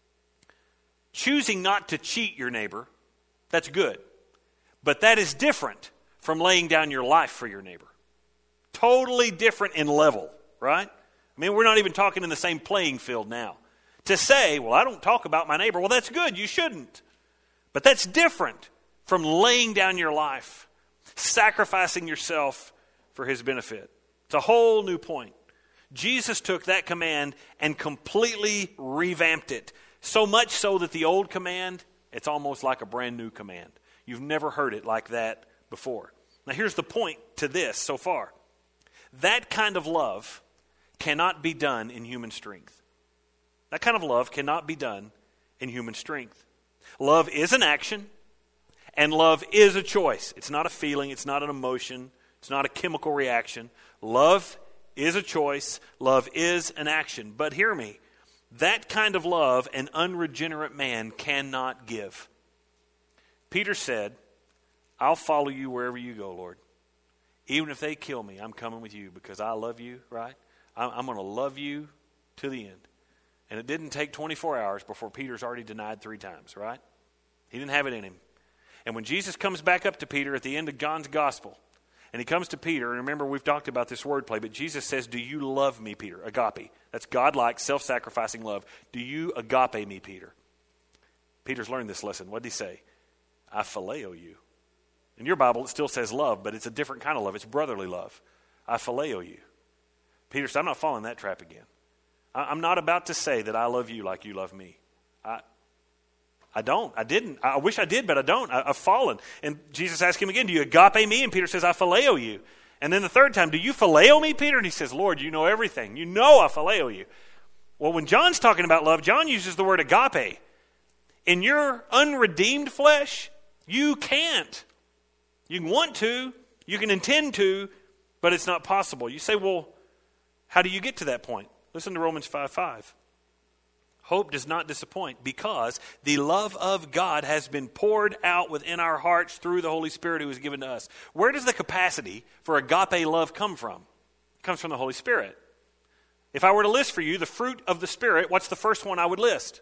Speaker 1: Choosing not to cheat your neighbor, that's good. But that is different from laying down your life for your neighbor. Totally different in level, right? I mean, we're not even talking in the same playing field now. To say, well, I don't talk about my neighbor, well, that's good, you shouldn't. But that's different from laying down your life, sacrificing yourself for his benefit. It's a whole new point. Jesus took that command and completely revamped it. So much so that the old command, it's almost like a brand new command. You've never heard it like that before. Now here's the point to this so far. That kind of love cannot be done in human strength. That kind of love cannot be done in human strength. Love is an action, and love is a choice. It's not a feeling. It's not an emotion. It's not a chemical reaction. Love is a choice. Love is an action. But hear me, that kind of love an unregenerate man cannot give. Peter said, I'll follow you wherever you go, Lord. Even if they kill me, I'm coming with you because I love you, right? I'm going to love you to the end. And it didn't take twenty-four hours before Peter's already denied three times, right? He didn't have it in him. And when Jesus comes back up to Peter at the end of John's gospel, And he comes to Peter, and remember we've talked about this wordplay, but Jesus says, do you love me, Peter? Agape. That's God-like, self-sacrificing love. Do you agape me, Peter? Peter's learned this lesson. What did he say? I phileo you. In your Bible, it still says love, but it's a different kind of love. It's brotherly love. I phileo you. Peter said, I'm not falling that trap again. I'm not about to say that I love you like you love me. I I don't. I didn't. I wish I did, but I don't. I, I've fallen. And Jesus asked him again, do you agape me? And Peter says, I phileo you. And then the third time, do you phileo me, Peter? And he says, Lord, you know everything. You know I phileo you. Well, when John's talking about love, John uses the word agape. In your unredeemed flesh, you can't. You can want to, you can intend to, but it's not possible. You say, well, how do you get to that point? Listen to Romans five five. Hope does not disappoint because the love of God has been poured out within our hearts through the Holy Spirit who is given to us. Where does the capacity for agape love come from? It comes from the Holy Spirit. If I were to list for you the fruit of the Spirit, what's the first one I would list?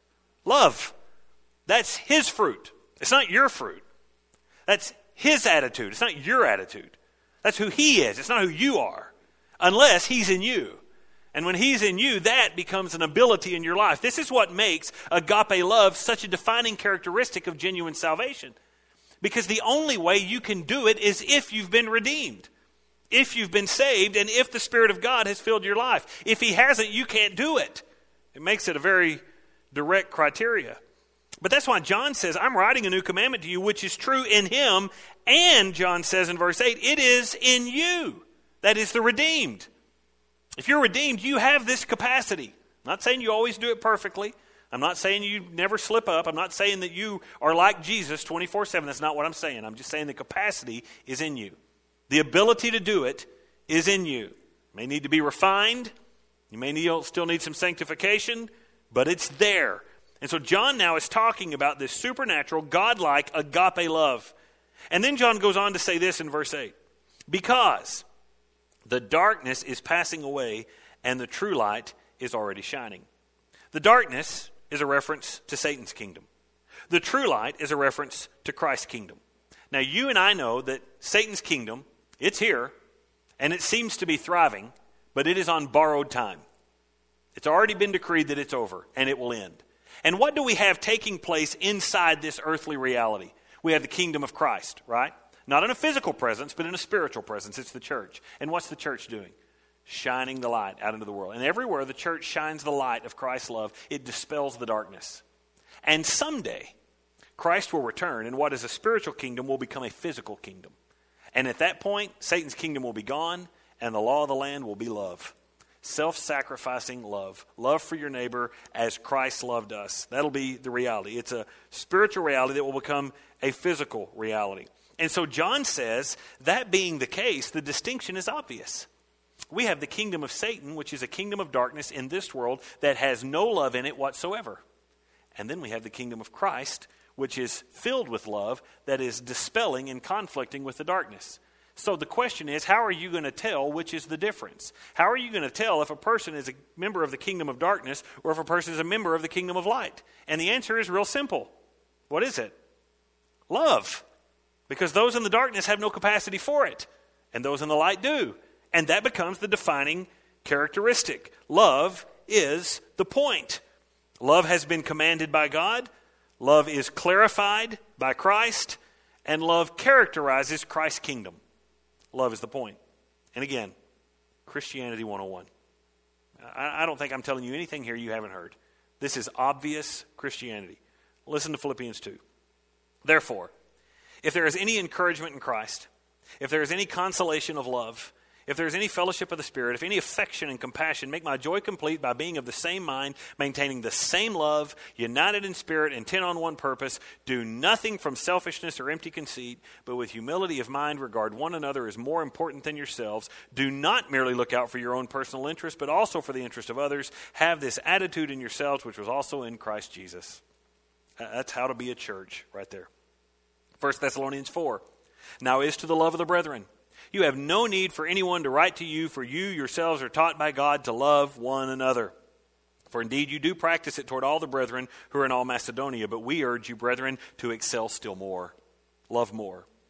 Speaker 1: Love. That's His fruit. It's not your fruit. That's His attitude. It's not your attitude. That's who He is. It's not who you are. Unless He's in you. And when He's in you, that becomes an ability in your life. This is what makes agape love such a defining characteristic of genuine salvation. Because the only way you can do it is if you've been redeemed. If you've been saved and if the Spirit of God has filled your life. If He hasn't, you can't do it. It makes it a very direct criteria. But that's why John says, I'm writing a new commandment to you, which is true in Him. And John says in verse eight, it is in you. That is the redeemed. If you're redeemed, you have this capacity. I'm not saying you always do it perfectly. I'm not saying you never slip up. I'm not saying that you are like Jesus twenty-four seven. That's not what I'm saying. I'm just saying the capacity is in you. The ability to do it is in you. You may need to be refined. You may need, still need some sanctification, but it's there. And so John now is talking about this supernatural, God-like agape love. And then John goes on to say this in verse eight. Because the darkness is passing away and the true light is already shining. The darkness is a reference to Satan's kingdom. The true light is a reference to Christ's kingdom. Now you and I know that Satan's kingdom, it's here and it seems to be thriving, but it is on borrowed time. It's already been decreed that it's over and it will end. And what do we have taking place inside this earthly reality? We have the kingdom of Christ, right? Not in a physical presence, but in a spiritual presence. It's the church. And what's the church doing? Shining the light out into the world. And everywhere the church shines the light of Christ's love, it dispels the darkness. And someday, Christ will return, and what is a spiritual kingdom will become a physical kingdom. And at that point, Satan's kingdom will be gone, and the law of the land will be love. Self-sacrificing love. Love for your neighbor as Christ loved us. That'll be the reality. It's a spiritual reality that will become a physical reality. And so John says, that being the case, the distinction is obvious. We have the kingdom of Satan, which is a kingdom of darkness in this world that has no love in it whatsoever. And then we have the kingdom of Christ, which is filled with love, that is dispelling and conflicting with the darkness. So the question is, how are you going to tell which is the difference? How are you going to tell if a person is a member of the kingdom of darkness or if a person is a member of the kingdom of light? And the answer is real simple. What is it? Love. Because those in the darkness have no capacity for it. And those in the light do. And that becomes the defining characteristic. Love is the point. Love has been commanded by God. Love is clarified by Christ. And love characterizes Christ's kingdom. Love is the point. And again, Christianity one oh one. I, I don't think I'm telling you anything here you haven't heard. This is obvious Christianity. Listen to Philippians two. Therefore, if there is any encouragement in Christ, if there is any consolation of love, if there is any fellowship of the Spirit, if any affection and compassion, make my joy complete by being of the same mind, maintaining the same love, united in spirit, intent on one purpose. Do nothing from selfishness or empty conceit, but with humility of mind regard one another as more important than yourselves. Do not merely look out for your own personal interest, but also for the interest of others. Have this attitude in yourselves, which was also in Christ Jesus. That's how to be a church right there. First Thessalonians four. Now as to the love of the brethren, you have no need for anyone to write to you, for you yourselves are taught by God to love one another. For indeed you do practice it toward all the brethren who are in all Macedonia, but we urge you, brethren, to excel still more. Love more.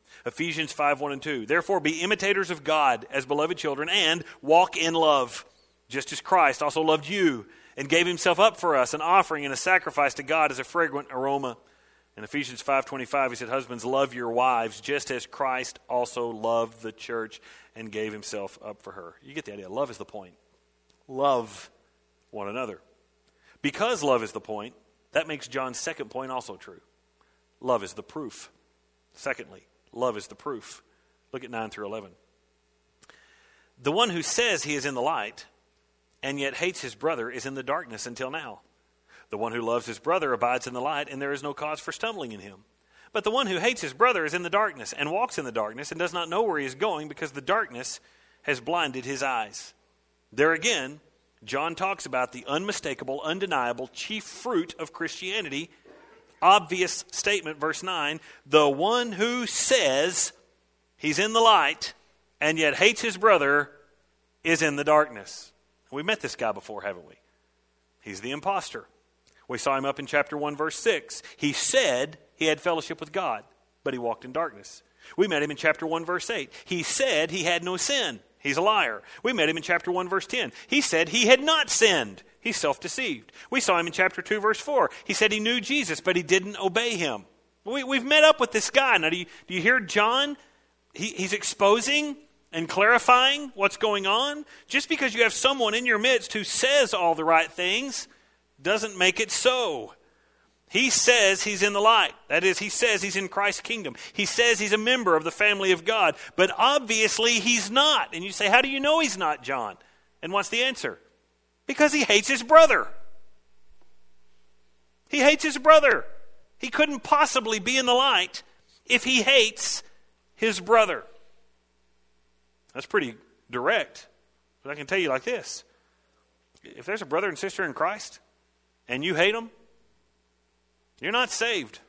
Speaker 1: Ephesians five, one and two. Therefore be imitators of God as beloved children and walk in love, just as Christ also loved you and gave himself up for us, an offering and a sacrifice to God as a fragrant aroma. In Ephesians five twenty-five, he said, husbands, love your wives just as Christ also loved the church and gave himself up for her. You get the idea. Love is the point. Love one another. Because love is the point, that makes John's second point also true. Love is the proof. Secondly, love is the proof. Look at nine through eleven. The one who says he is in the light and yet hates his brother is in the darkness until now. The one who loves his brother abides in the light, and there is no cause for stumbling in him. But the one who hates his brother is in the darkness and walks in the darkness and does not know where he is going because the darkness has blinded his eyes. There again, John talks about the unmistakable, undeniable chief fruit of Christianity. Obvious statement, verse nine, the one who says he's in the light and yet hates his brother is in the darkness. We met this guy before, haven't we? He's the imposter. We saw him up in chapter one, verse six. He said he had fellowship with God, but he walked in darkness. We met him in chapter one, verse eight. He said he had no sin. He's a liar. We met him in chapter one, verse ten. He said he had not sinned. He's self-deceived. We saw him in chapter two, verse four. He said he knew Jesus, but he didn't obey him. We, we've met up with this guy. Now, do you, do you hear John? He, he's exposing and clarifying what's going on. Just because you have someone in your midst who says all the right things doesn't make it so. He says he's in the light. That is, he says he's in Christ's kingdom. He says he's a member of the family of God. But obviously he's not. And you say, how do you know he's not, John? And what's the answer? Because he hates his brother. He hates his brother. He couldn't possibly be in the light if he hates his brother. That's pretty direct. But I can tell you like this. If there's a brother and sister in Christ and you hate them, you're not saved.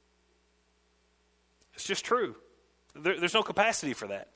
Speaker 1: It's just true. There, there's no capacity for that.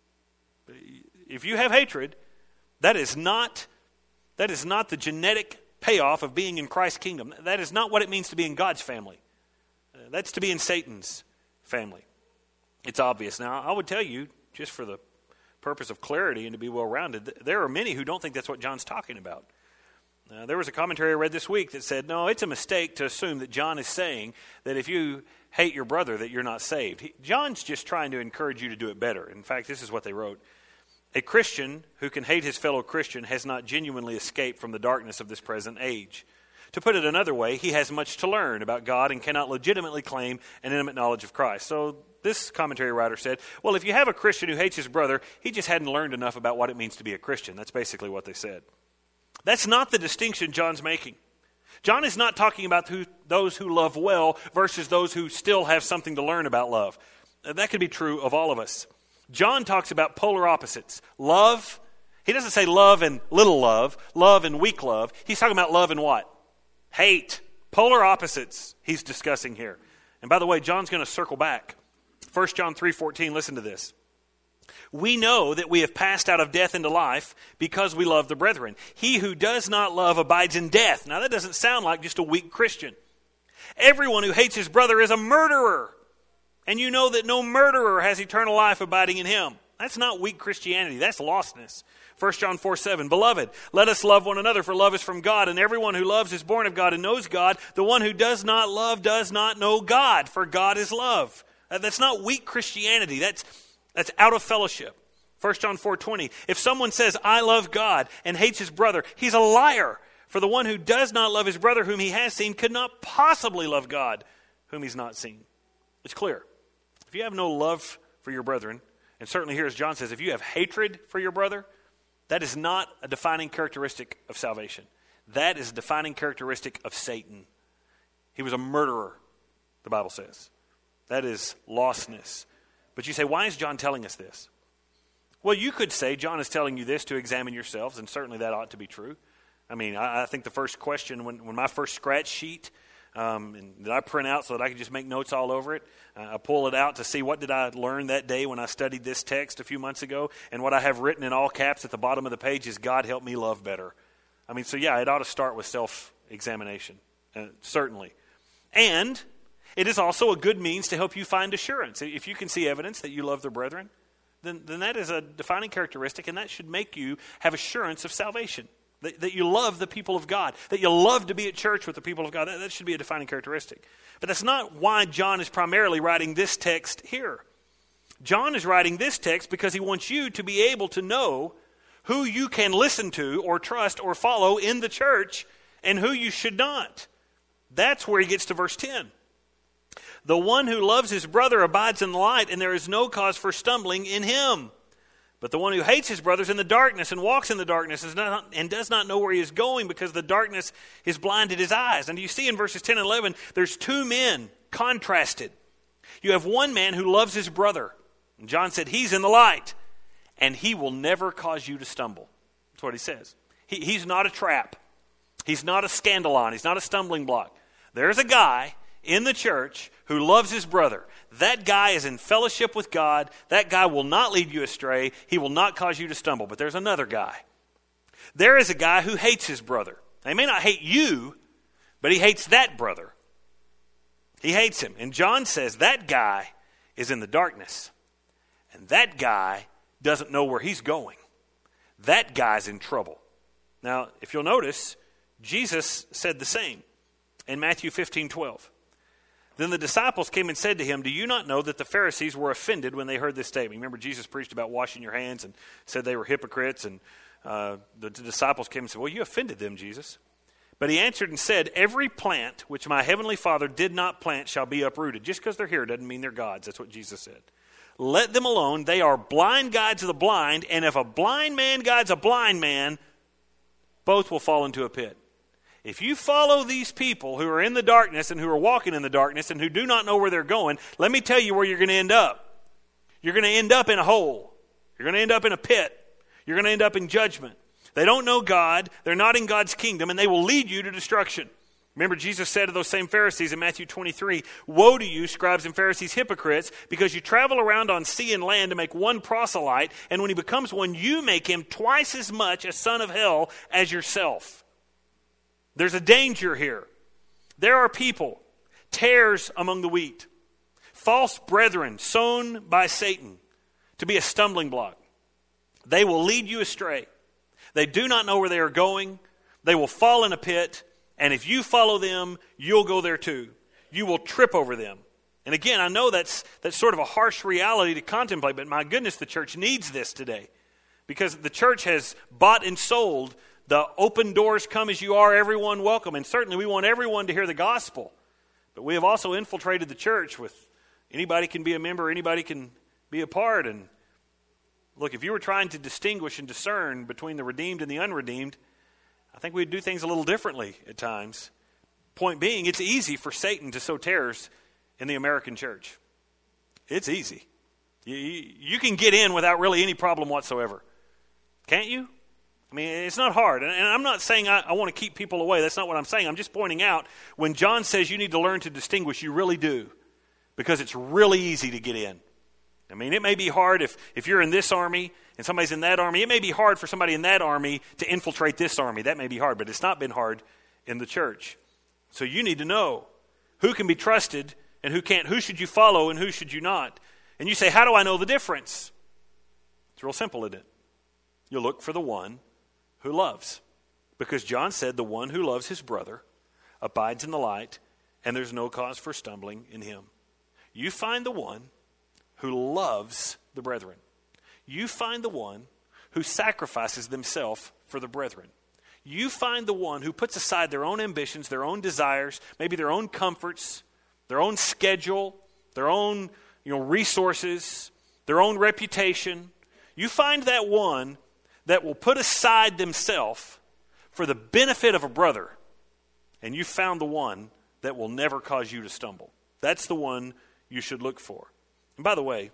Speaker 1: If you have hatred, that is not, that is not the genetic payoff of being in Christ's kingdom. That is not what it means to be in God's family. That's to be in Satan's family. It's obvious. Now, I would tell you, just for the purpose of clarity and to be well-rounded, there are many who don't think that's what John's talking about. Uh, there was a commentary I read this week that said, no, it's a mistake to assume that John is saying that if you hate your brother that you're not saved. He, John's just trying to encourage you to do it better. In fact, this is what they wrote. A Christian who can hate his fellow Christian has not genuinely escaped from the darkness of this present age. To put it another way, he has much to learn about God and cannot legitimately claim an intimate knowledge of Christ. So this commentary writer said, well, if you have a Christian who hates his brother, he just hadn't learned enough about what it means to be a Christian. That's basically what they said. That's not the distinction John's making. John is not talking about who, those who love well versus those who still have something to learn about love. That could be true of all of us. John talks about polar opposites. Love, he doesn't say love and little love, love and weak love. He's talking about love and what? Hate. Polar opposites he's discussing here. And by the way, John's going to circle back. First John three fourteen, listen to this. We know that we have passed out of death into life because we love the brethren. He who does not love abides in death. Now that doesn't sound like just a weak Christian. Everyone who hates his brother is a murderer. And you know that no murderer has eternal life abiding in him. That's not weak Christianity. That's lostness. First John four seven, Beloved, let us love one another, for love is from God, and everyone who loves is born of God and knows God. The one who does not love does not know God, for God is love. That's not weak Christianity. That's, that's out of fellowship. First John four twenty, if someone says, I love God, and hates his brother, he's a liar. For the one who does not love his brother whom he has seen could not possibly love God whom he's not seen. It's clear. If you have no love for your brethren, and certainly here as John says, if you have hatred for your brother, that is not a defining characteristic of salvation. That is a defining characteristic of Satan. He was a murderer, the Bible says. That is lostness. But you say, why is John telling us this? Well, you could say John is telling you this to examine yourselves, and certainly that ought to be true. I mean, I, I think the first question, when, when my first scratch sheet um, and that I print out so that I could just make notes all over it, uh, I pull it out to see what did I learn that day when I studied this text a few months ago, and what I have written in all caps at the bottom of the page is, God help me love better. I mean, so yeah, it ought to start with self-examination, uh, certainly. And It is also a good means to help you find assurance. If you can see evidence that you love the brethren, then, then that is a defining characteristic, and that should make you have assurance of salvation. That, that you love the people of God, that you love to be at church with the people of God. That, that should be a defining characteristic. But that's not why John is primarily writing this text here. John is writing this text because he wants you to be able to know who you can listen to or trust or follow in the church and who you should not. That's where he gets to verse ten. The one who loves his brother abides in the light, and there is no cause for stumbling in him. But the one who hates his brother is in the darkness and walks in the darkness and does, not, and does not know where he is going because the darkness has blinded his eyes. And you see in verses ten and eleven, there's two men contrasted. You have one man who loves his brother. And John said he's in the light, and he will never cause you to stumble. That's what he says. He, he's not a trap. He's not a scandalon. He's not a stumbling block. There's a guy in the church who loves his brother. That guy is in fellowship with God. That guy will not lead you astray. He will not cause you to stumble. But there's another guy. There is a guy who hates his brother. Now, he may not hate you, but he hates that brother. He hates him. And John says that guy is in the darkness. And that guy doesn't know where he's going. That guy's in trouble. Now, if you'll notice, Jesus said the same in Matthew fifteen twelve. Then the disciples came and said to him, do you not know that the Pharisees were offended when they heard this statement? Remember, Jesus preached about washing your hands and said they were hypocrites. And uh, the, the disciples came and said, well, you offended them, Jesus. But he answered and said, every plant which my heavenly Father did not plant shall be uprooted. Just because they're here doesn't mean they're gods. That's what Jesus said. Let them alone. They are blind guides of the blind. And if a blind man guides a blind man, both will fall into a pit. If you follow these people who are in the darkness and who are walking in the darkness and who do not know where they're going, let me tell you where you're going to end up. You're going to end up in a hole. You're going to end up in a pit. You're going to end up in judgment. They don't know God. They're not in God's kingdom, and they will lead you to destruction. Remember, Jesus said to those same Pharisees in Matthew twenty-three, woe to you, scribes and Pharisees, hypocrites, because you travel around on sea and land to make one proselyte, and when he becomes one, you make him twice as much a son of hell as yourself. There's a danger here. There are people, tares among the wheat, false brethren sown by Satan to be a stumbling block. They will lead you astray. They do not know where they are going. They will fall in a pit, and if you follow them, you'll go there too. You will trip over them. And again, I know that's that's sort of a harsh reality to contemplate, but my goodness, the church needs this today. Because the church has bought and sold the open doors, come as you are, everyone welcome. And certainly we want everyone to hear the gospel. But we have also infiltrated the church with anybody can be a member, anybody can be a part. And look, if you were trying to distinguish and discern between the redeemed and the unredeemed, I think we'd do things a little differently at times. Point being, it's easy for Satan to sow tares in the American church. It's easy. You, you can get in without really any problem whatsoever. Can't you? I mean, it's not hard. And I'm not saying I, I want to keep people away. That's not what I'm saying. I'm just pointing out when John says you need to learn to distinguish, you really do. Because it's really easy to get in. I mean, it may be hard if, if you're in this army and somebody's in that army. It may be hard for somebody in that army to infiltrate this army. That may be hard, but it's not been hard in the church. So you need to know who can be trusted and who can't. Who should you follow and who should you not? And you say, how do I know the difference? It's real simple, isn't it? You look for the one who loves. Because John said the one who loves his brother abides in the light, and there's no cause for stumbling in him. You find the one who loves the brethren. You find the one who sacrifices themselves for the brethren. You find the one who puts aside their own ambitions, their own desires, maybe their own comforts, their own schedule, their own, you know, resources, their own reputation. You find that one that will put aside themselves for the benefit of a brother, and you found the one that will never cause you to stumble. That's the one you should look for. And by the way,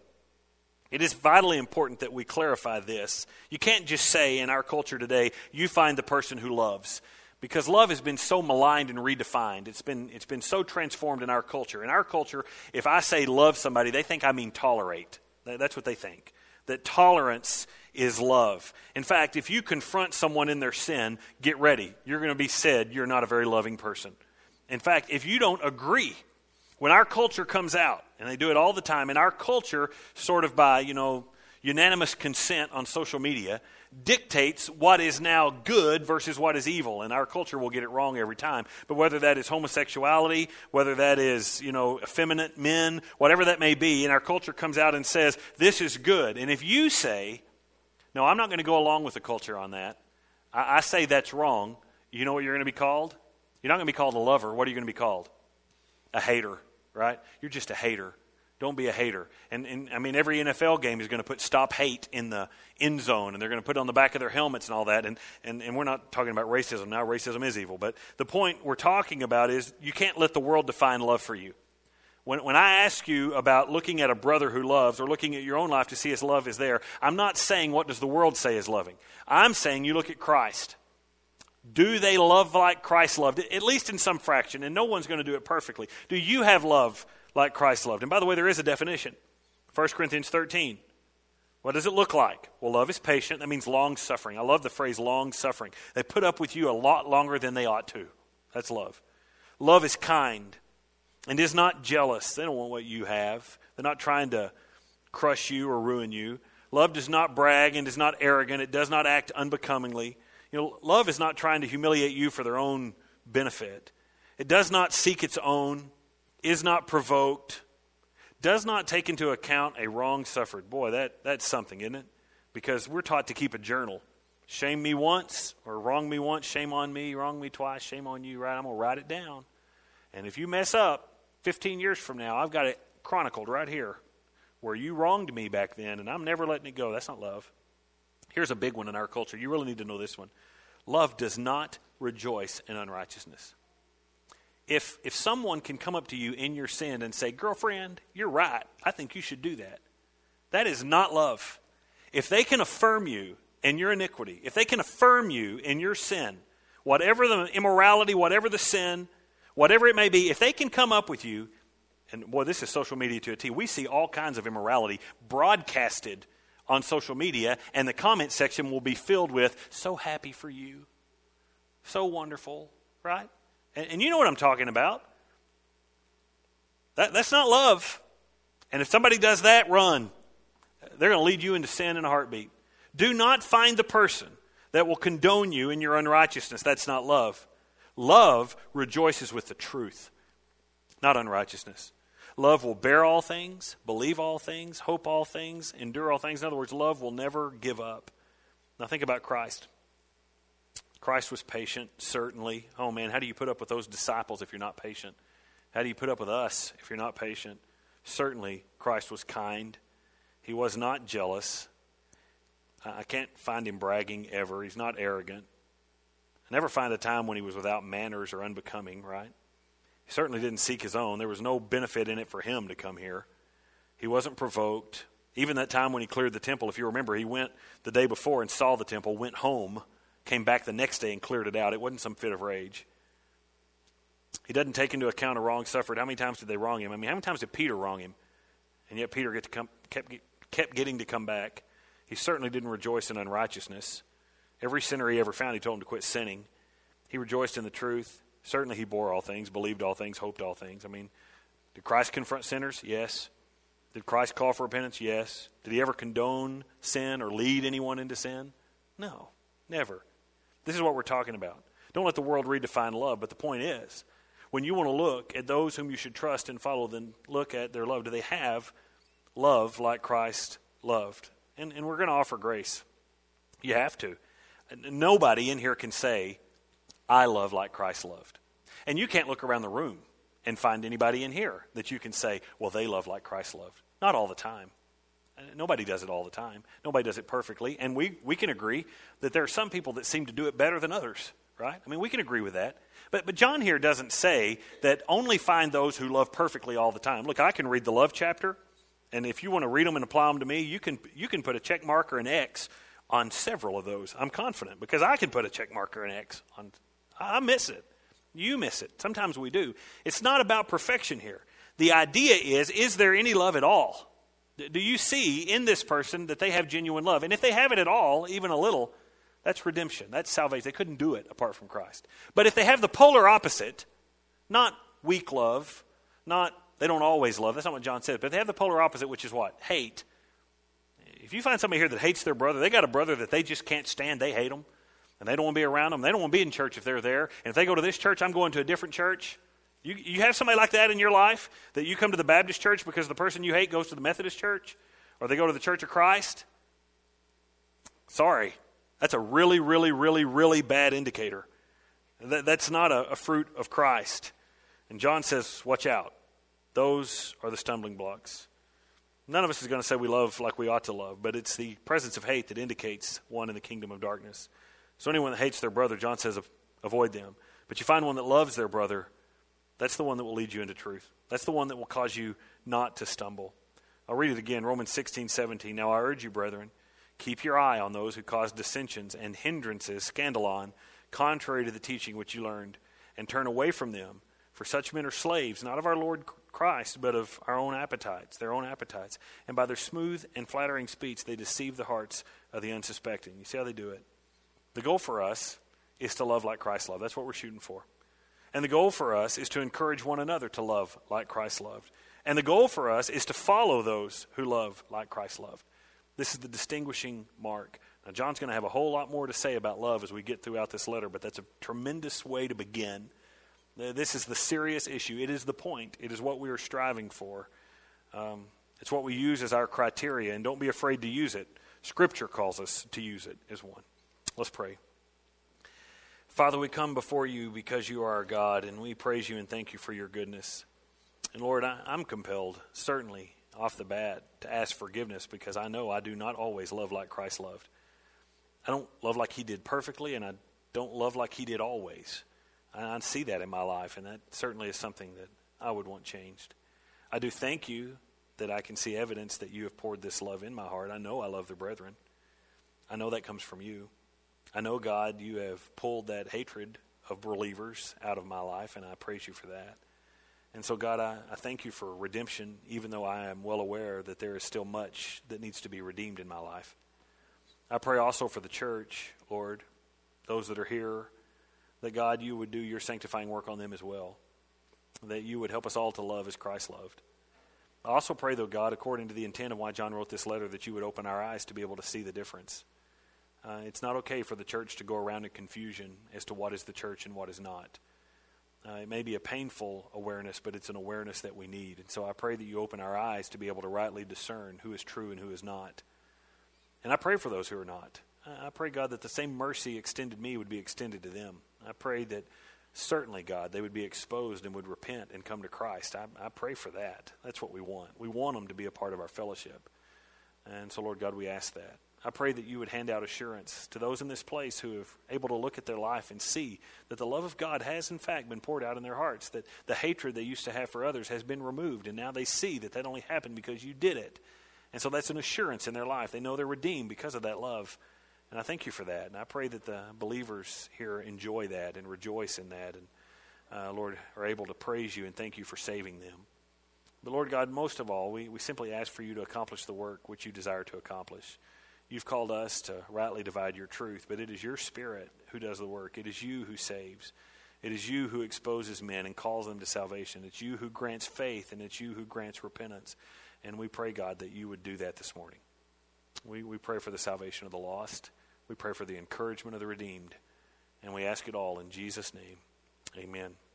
Speaker 1: it is vitally important that we clarify this. You can't just say in our culture today, you find the person who loves. Because love has been so maligned and redefined. It's been, it's been so transformed in our culture. In our culture, if I say love somebody, they think I mean tolerate. That's what they think. That tolerance is love. In fact, if you confront someone in their sin, get ready. You're going to be said you're not a very loving person. In fact, if you don't agree When our culture comes out, and they do it all the time, and our culture sort of by, you know, unanimous consent on social media dictates what is now good versus what is evil. And our culture will get it wrong every time. But whether that is homosexuality, whether that is, you know, effeminate men, whatever that may be, and our culture comes out and says, this is good. And if you say, no, I'm not going to go along with the culture on that, I, I say that's wrong, you know what you're going to be called? You're not going to be called a lover. What are you going to be called? A hater, right? You're just a hater. Don't be a hater. And, and I mean, every N F L game is going to put stop hate in the end zone, and they're going to put it on the back of their helmets and all that. And, and, and we're not talking about racism now. Racism is evil. But the point we're talking about is you can't let the world define love for you. When, when I ask you about looking at a brother who loves or looking at your own life to see if love is there, I'm not saying what does the world say is loving. I'm saying you look at Christ. Do they love like Christ loved, at least in some fraction? And no one's going to do it perfectly. Do you have love like Christ loved? And by the way, there is a definition. First Corinthians thirteen. What does it look like? Well, love is patient. That means long-suffering. I love the phrase long-suffering. They put up with you a lot longer than they ought to. That's love. Love is kind and is not jealous. They don't want what you have. They're not trying to crush you or ruin you. Love does not brag and is not arrogant. It does not act unbecomingly. You know, love is not trying to humiliate you for their own benefit. It does not seek its own, is not provoked, does not take into account a wrong suffered. Boy, that, that's something, isn't it? Because we're taught to keep a journal. Shame me once, or wrong me once, shame on me, wrong me twice, shame on you, right? I'm going to write it down. And if you mess up, fifteen years from now, I've got it chronicled right here, where you wronged me back then, and I'm never letting it go. That's not love. Here's a big one in our culture. You really need to know this one. Love does not rejoice in unrighteousness. If if someone can come up to you in your sin and say, girlfriend, you're right, I think you should do that, that is not love. If they can affirm you in your iniquity, if they can affirm you in your sin, whatever the immorality, whatever the sin, whatever it may be, if they can come up with you, and boy, this is social media to a T. We see all kinds of immorality broadcasted on social media, and the comment section will be filled with, so happy for you, so wonderful, right? And, and you know what I'm talking about. That, that's not love. And if somebody does that, run. They're going to lead you into sin in a heartbeat. Do not find the person that will condone you in your unrighteousness. That's not love. Love rejoices with the truth, not unrighteousness. Love will bear all things, believe all things, hope all things, endure all things. In other words, love will never give up. Now think about Christ. Christ was patient, certainly. Oh man, how do you put up with those disciples if you're not patient? How do you put up with us if you're not patient? Certainly, Christ was kind. He was not jealous. I can't find him bragging ever. He's not arrogant. I never find a time when he was without manners or unbecoming, right? He certainly didn't seek his own. There was no benefit in it for him to come here. He wasn't provoked. Even that time when he cleared the temple, if you remember, he went the day before and saw the temple, went home, came back the next day and cleared it out. It wasn't some fit of rage. He doesn't take into account a wrong suffered. How many times did they wrong him? I mean, how many times did Peter wrong him? And yet Peter get to come, kept, kept getting to come back. He certainly didn't rejoice in unrighteousness. Every sinner he ever found, he told him to quit sinning. He rejoiced in the truth. Certainly he bore all things, believed all things, hoped all things. I mean, did Christ confront sinners? Yes. Did Christ call for repentance? Yes. Did he ever condone sin or lead anyone into sin? No, never. This is what we're talking about. Don't let the world redefine love, but the point is, when you want to look at those whom you should trust and follow, then look at their love. Do they have love like Christ loved? And, and we're going to offer grace. You have to. Nobody in here can say, I love like Christ loved. And you can't look around the room and find anybody in here that you can say, well, they love like Christ loved. Not all the time. Nobody does it all the time. Nobody does it perfectly. And we, we can agree that there are some people that seem to do it better than others, right? I mean, we can agree with that. But but John here doesn't say that only find those who love perfectly all the time. Look, I can read the love chapter, and if you want to read them and apply them to me, you can you can put a check mark or an X on several of those. I'm confident because I can put a check mark or an X on. I miss it. You miss it. Sometimes we do. It's not about perfection here. The idea is, is there any love at all? Do you see in this person that they have genuine love? And if they have it at all, even a little, that's redemption. That's salvation. They couldn't do it apart from Christ. But if they have the polar opposite, not weak love, not They don't always love. That's not what John said. But they have the polar opposite, which is what? Hate. If you find somebody here that hates their brother, they got a brother that they just can't stand, they hate them, and they don't want to be around them. They don't want to be in church if they're there. And if they go to this church, I'm going to a different church. You, you have somebody like that in your life, that you come to the Baptist church because the person you hate goes to the Methodist church, or they go to the Church of Christ? Sorry. That's a really, really, really, really bad indicator. That, that's not a, a fruit of Christ. And John says, watch out. Those are the stumbling blocks. None of us is going to say we love like we ought to love, but it's the presence of hate that indicates one in the kingdom of darkness. So anyone that hates their brother, John says, avoid them. But you find one that loves their brother, that's the one that will lead you into truth. That's the one that will cause you not to stumble. I'll read it again, Romans sixteen, seventeen. Now I urge you, brethren, keep your eye on those who cause dissensions and hindrances, scandalon, contrary to the teaching which you learned, and turn away from them. For such men are slaves, not of our Lord Christ, but of our own appetites, their own appetites. And by their smooth and flattering speech, they deceive the hearts of the unsuspecting. You see how they do it? The goal for us is to love like Christ loved. That's what we're shooting for. And the goal for us is to encourage one another to love like Christ loved. And the goal for us is to follow those who love like Christ loved. This is the distinguishing mark. Now, John's going to have a whole lot more to say about love as we get throughout this letter, but that's a tremendous way to begin. This is the serious issue. It is the point. It is what we are striving for. Um, it's what we use as our criteria, and don't be afraid to use it. Scripture calls us to use it as one. Let's pray. Father, we come before you because you are our God, and we praise you and thank you for your goodness. And Lord, I, I'm compelled, certainly off the bat, to ask forgiveness because I know I do not always love like Christ loved. I don't love like he did perfectly, and I don't love like he did always. I see that in my life, and that certainly is something that I would want changed. I do thank you that I can see evidence that you have poured this love in my heart. I know I love the brethren. I know that comes from you. I know, God, you have pulled that hatred of believers out of my life, and I praise you for that. And so, God, I, I thank you for redemption, even though I am well aware that there is still much that needs to be redeemed in my life. I pray also for the church, Lord, those that are here, that, God, you would do your sanctifying work on them as well, that you would help us all to love as Christ loved. I also pray, though, God, according to the intent of why John wrote this letter, that you would open our eyes to be able to see the difference. Uh, it's not okay for the church to go around in confusion as to what is the church and what is not. Uh, it may be a painful awareness, but it's an awareness that we need. And so I pray that you open our eyes to be able to rightly discern who is true and who is not. And I pray for those who are not. I pray, God, that the same mercy extended me would be extended to them. I pray that certainly, God, they would be exposed and would repent and come to Christ. I, I pray for that. That's what we want. We want them to be a part of our fellowship. And so, Lord God, we ask that. I pray that you would hand out assurance to those in this place who are able to look at their life and see that the love of God has, in fact, been poured out in their hearts, that the hatred they used to have for others has been removed, and now they see that that only happened because you did it. And so that's an assurance in their life. They know they're redeemed because of that love. And I thank you for that. And I pray that the believers here enjoy that and rejoice in that and, uh, Lord, are able to praise you and thank you for saving them. But, Lord God, most of all, we, we simply ask for you to accomplish the work which you desire to accomplish. You've called us to rightly divide your truth, but it is your Spirit who does the work. It is you who saves. It is you who exposes men and calls them to salvation. It's you who grants faith, and it's you who grants repentance. And we pray, God, that you would do that this morning. We, we pray for the salvation of the lost. We pray for the encouragement of the redeemed. And we ask it all in Jesus' name. Amen.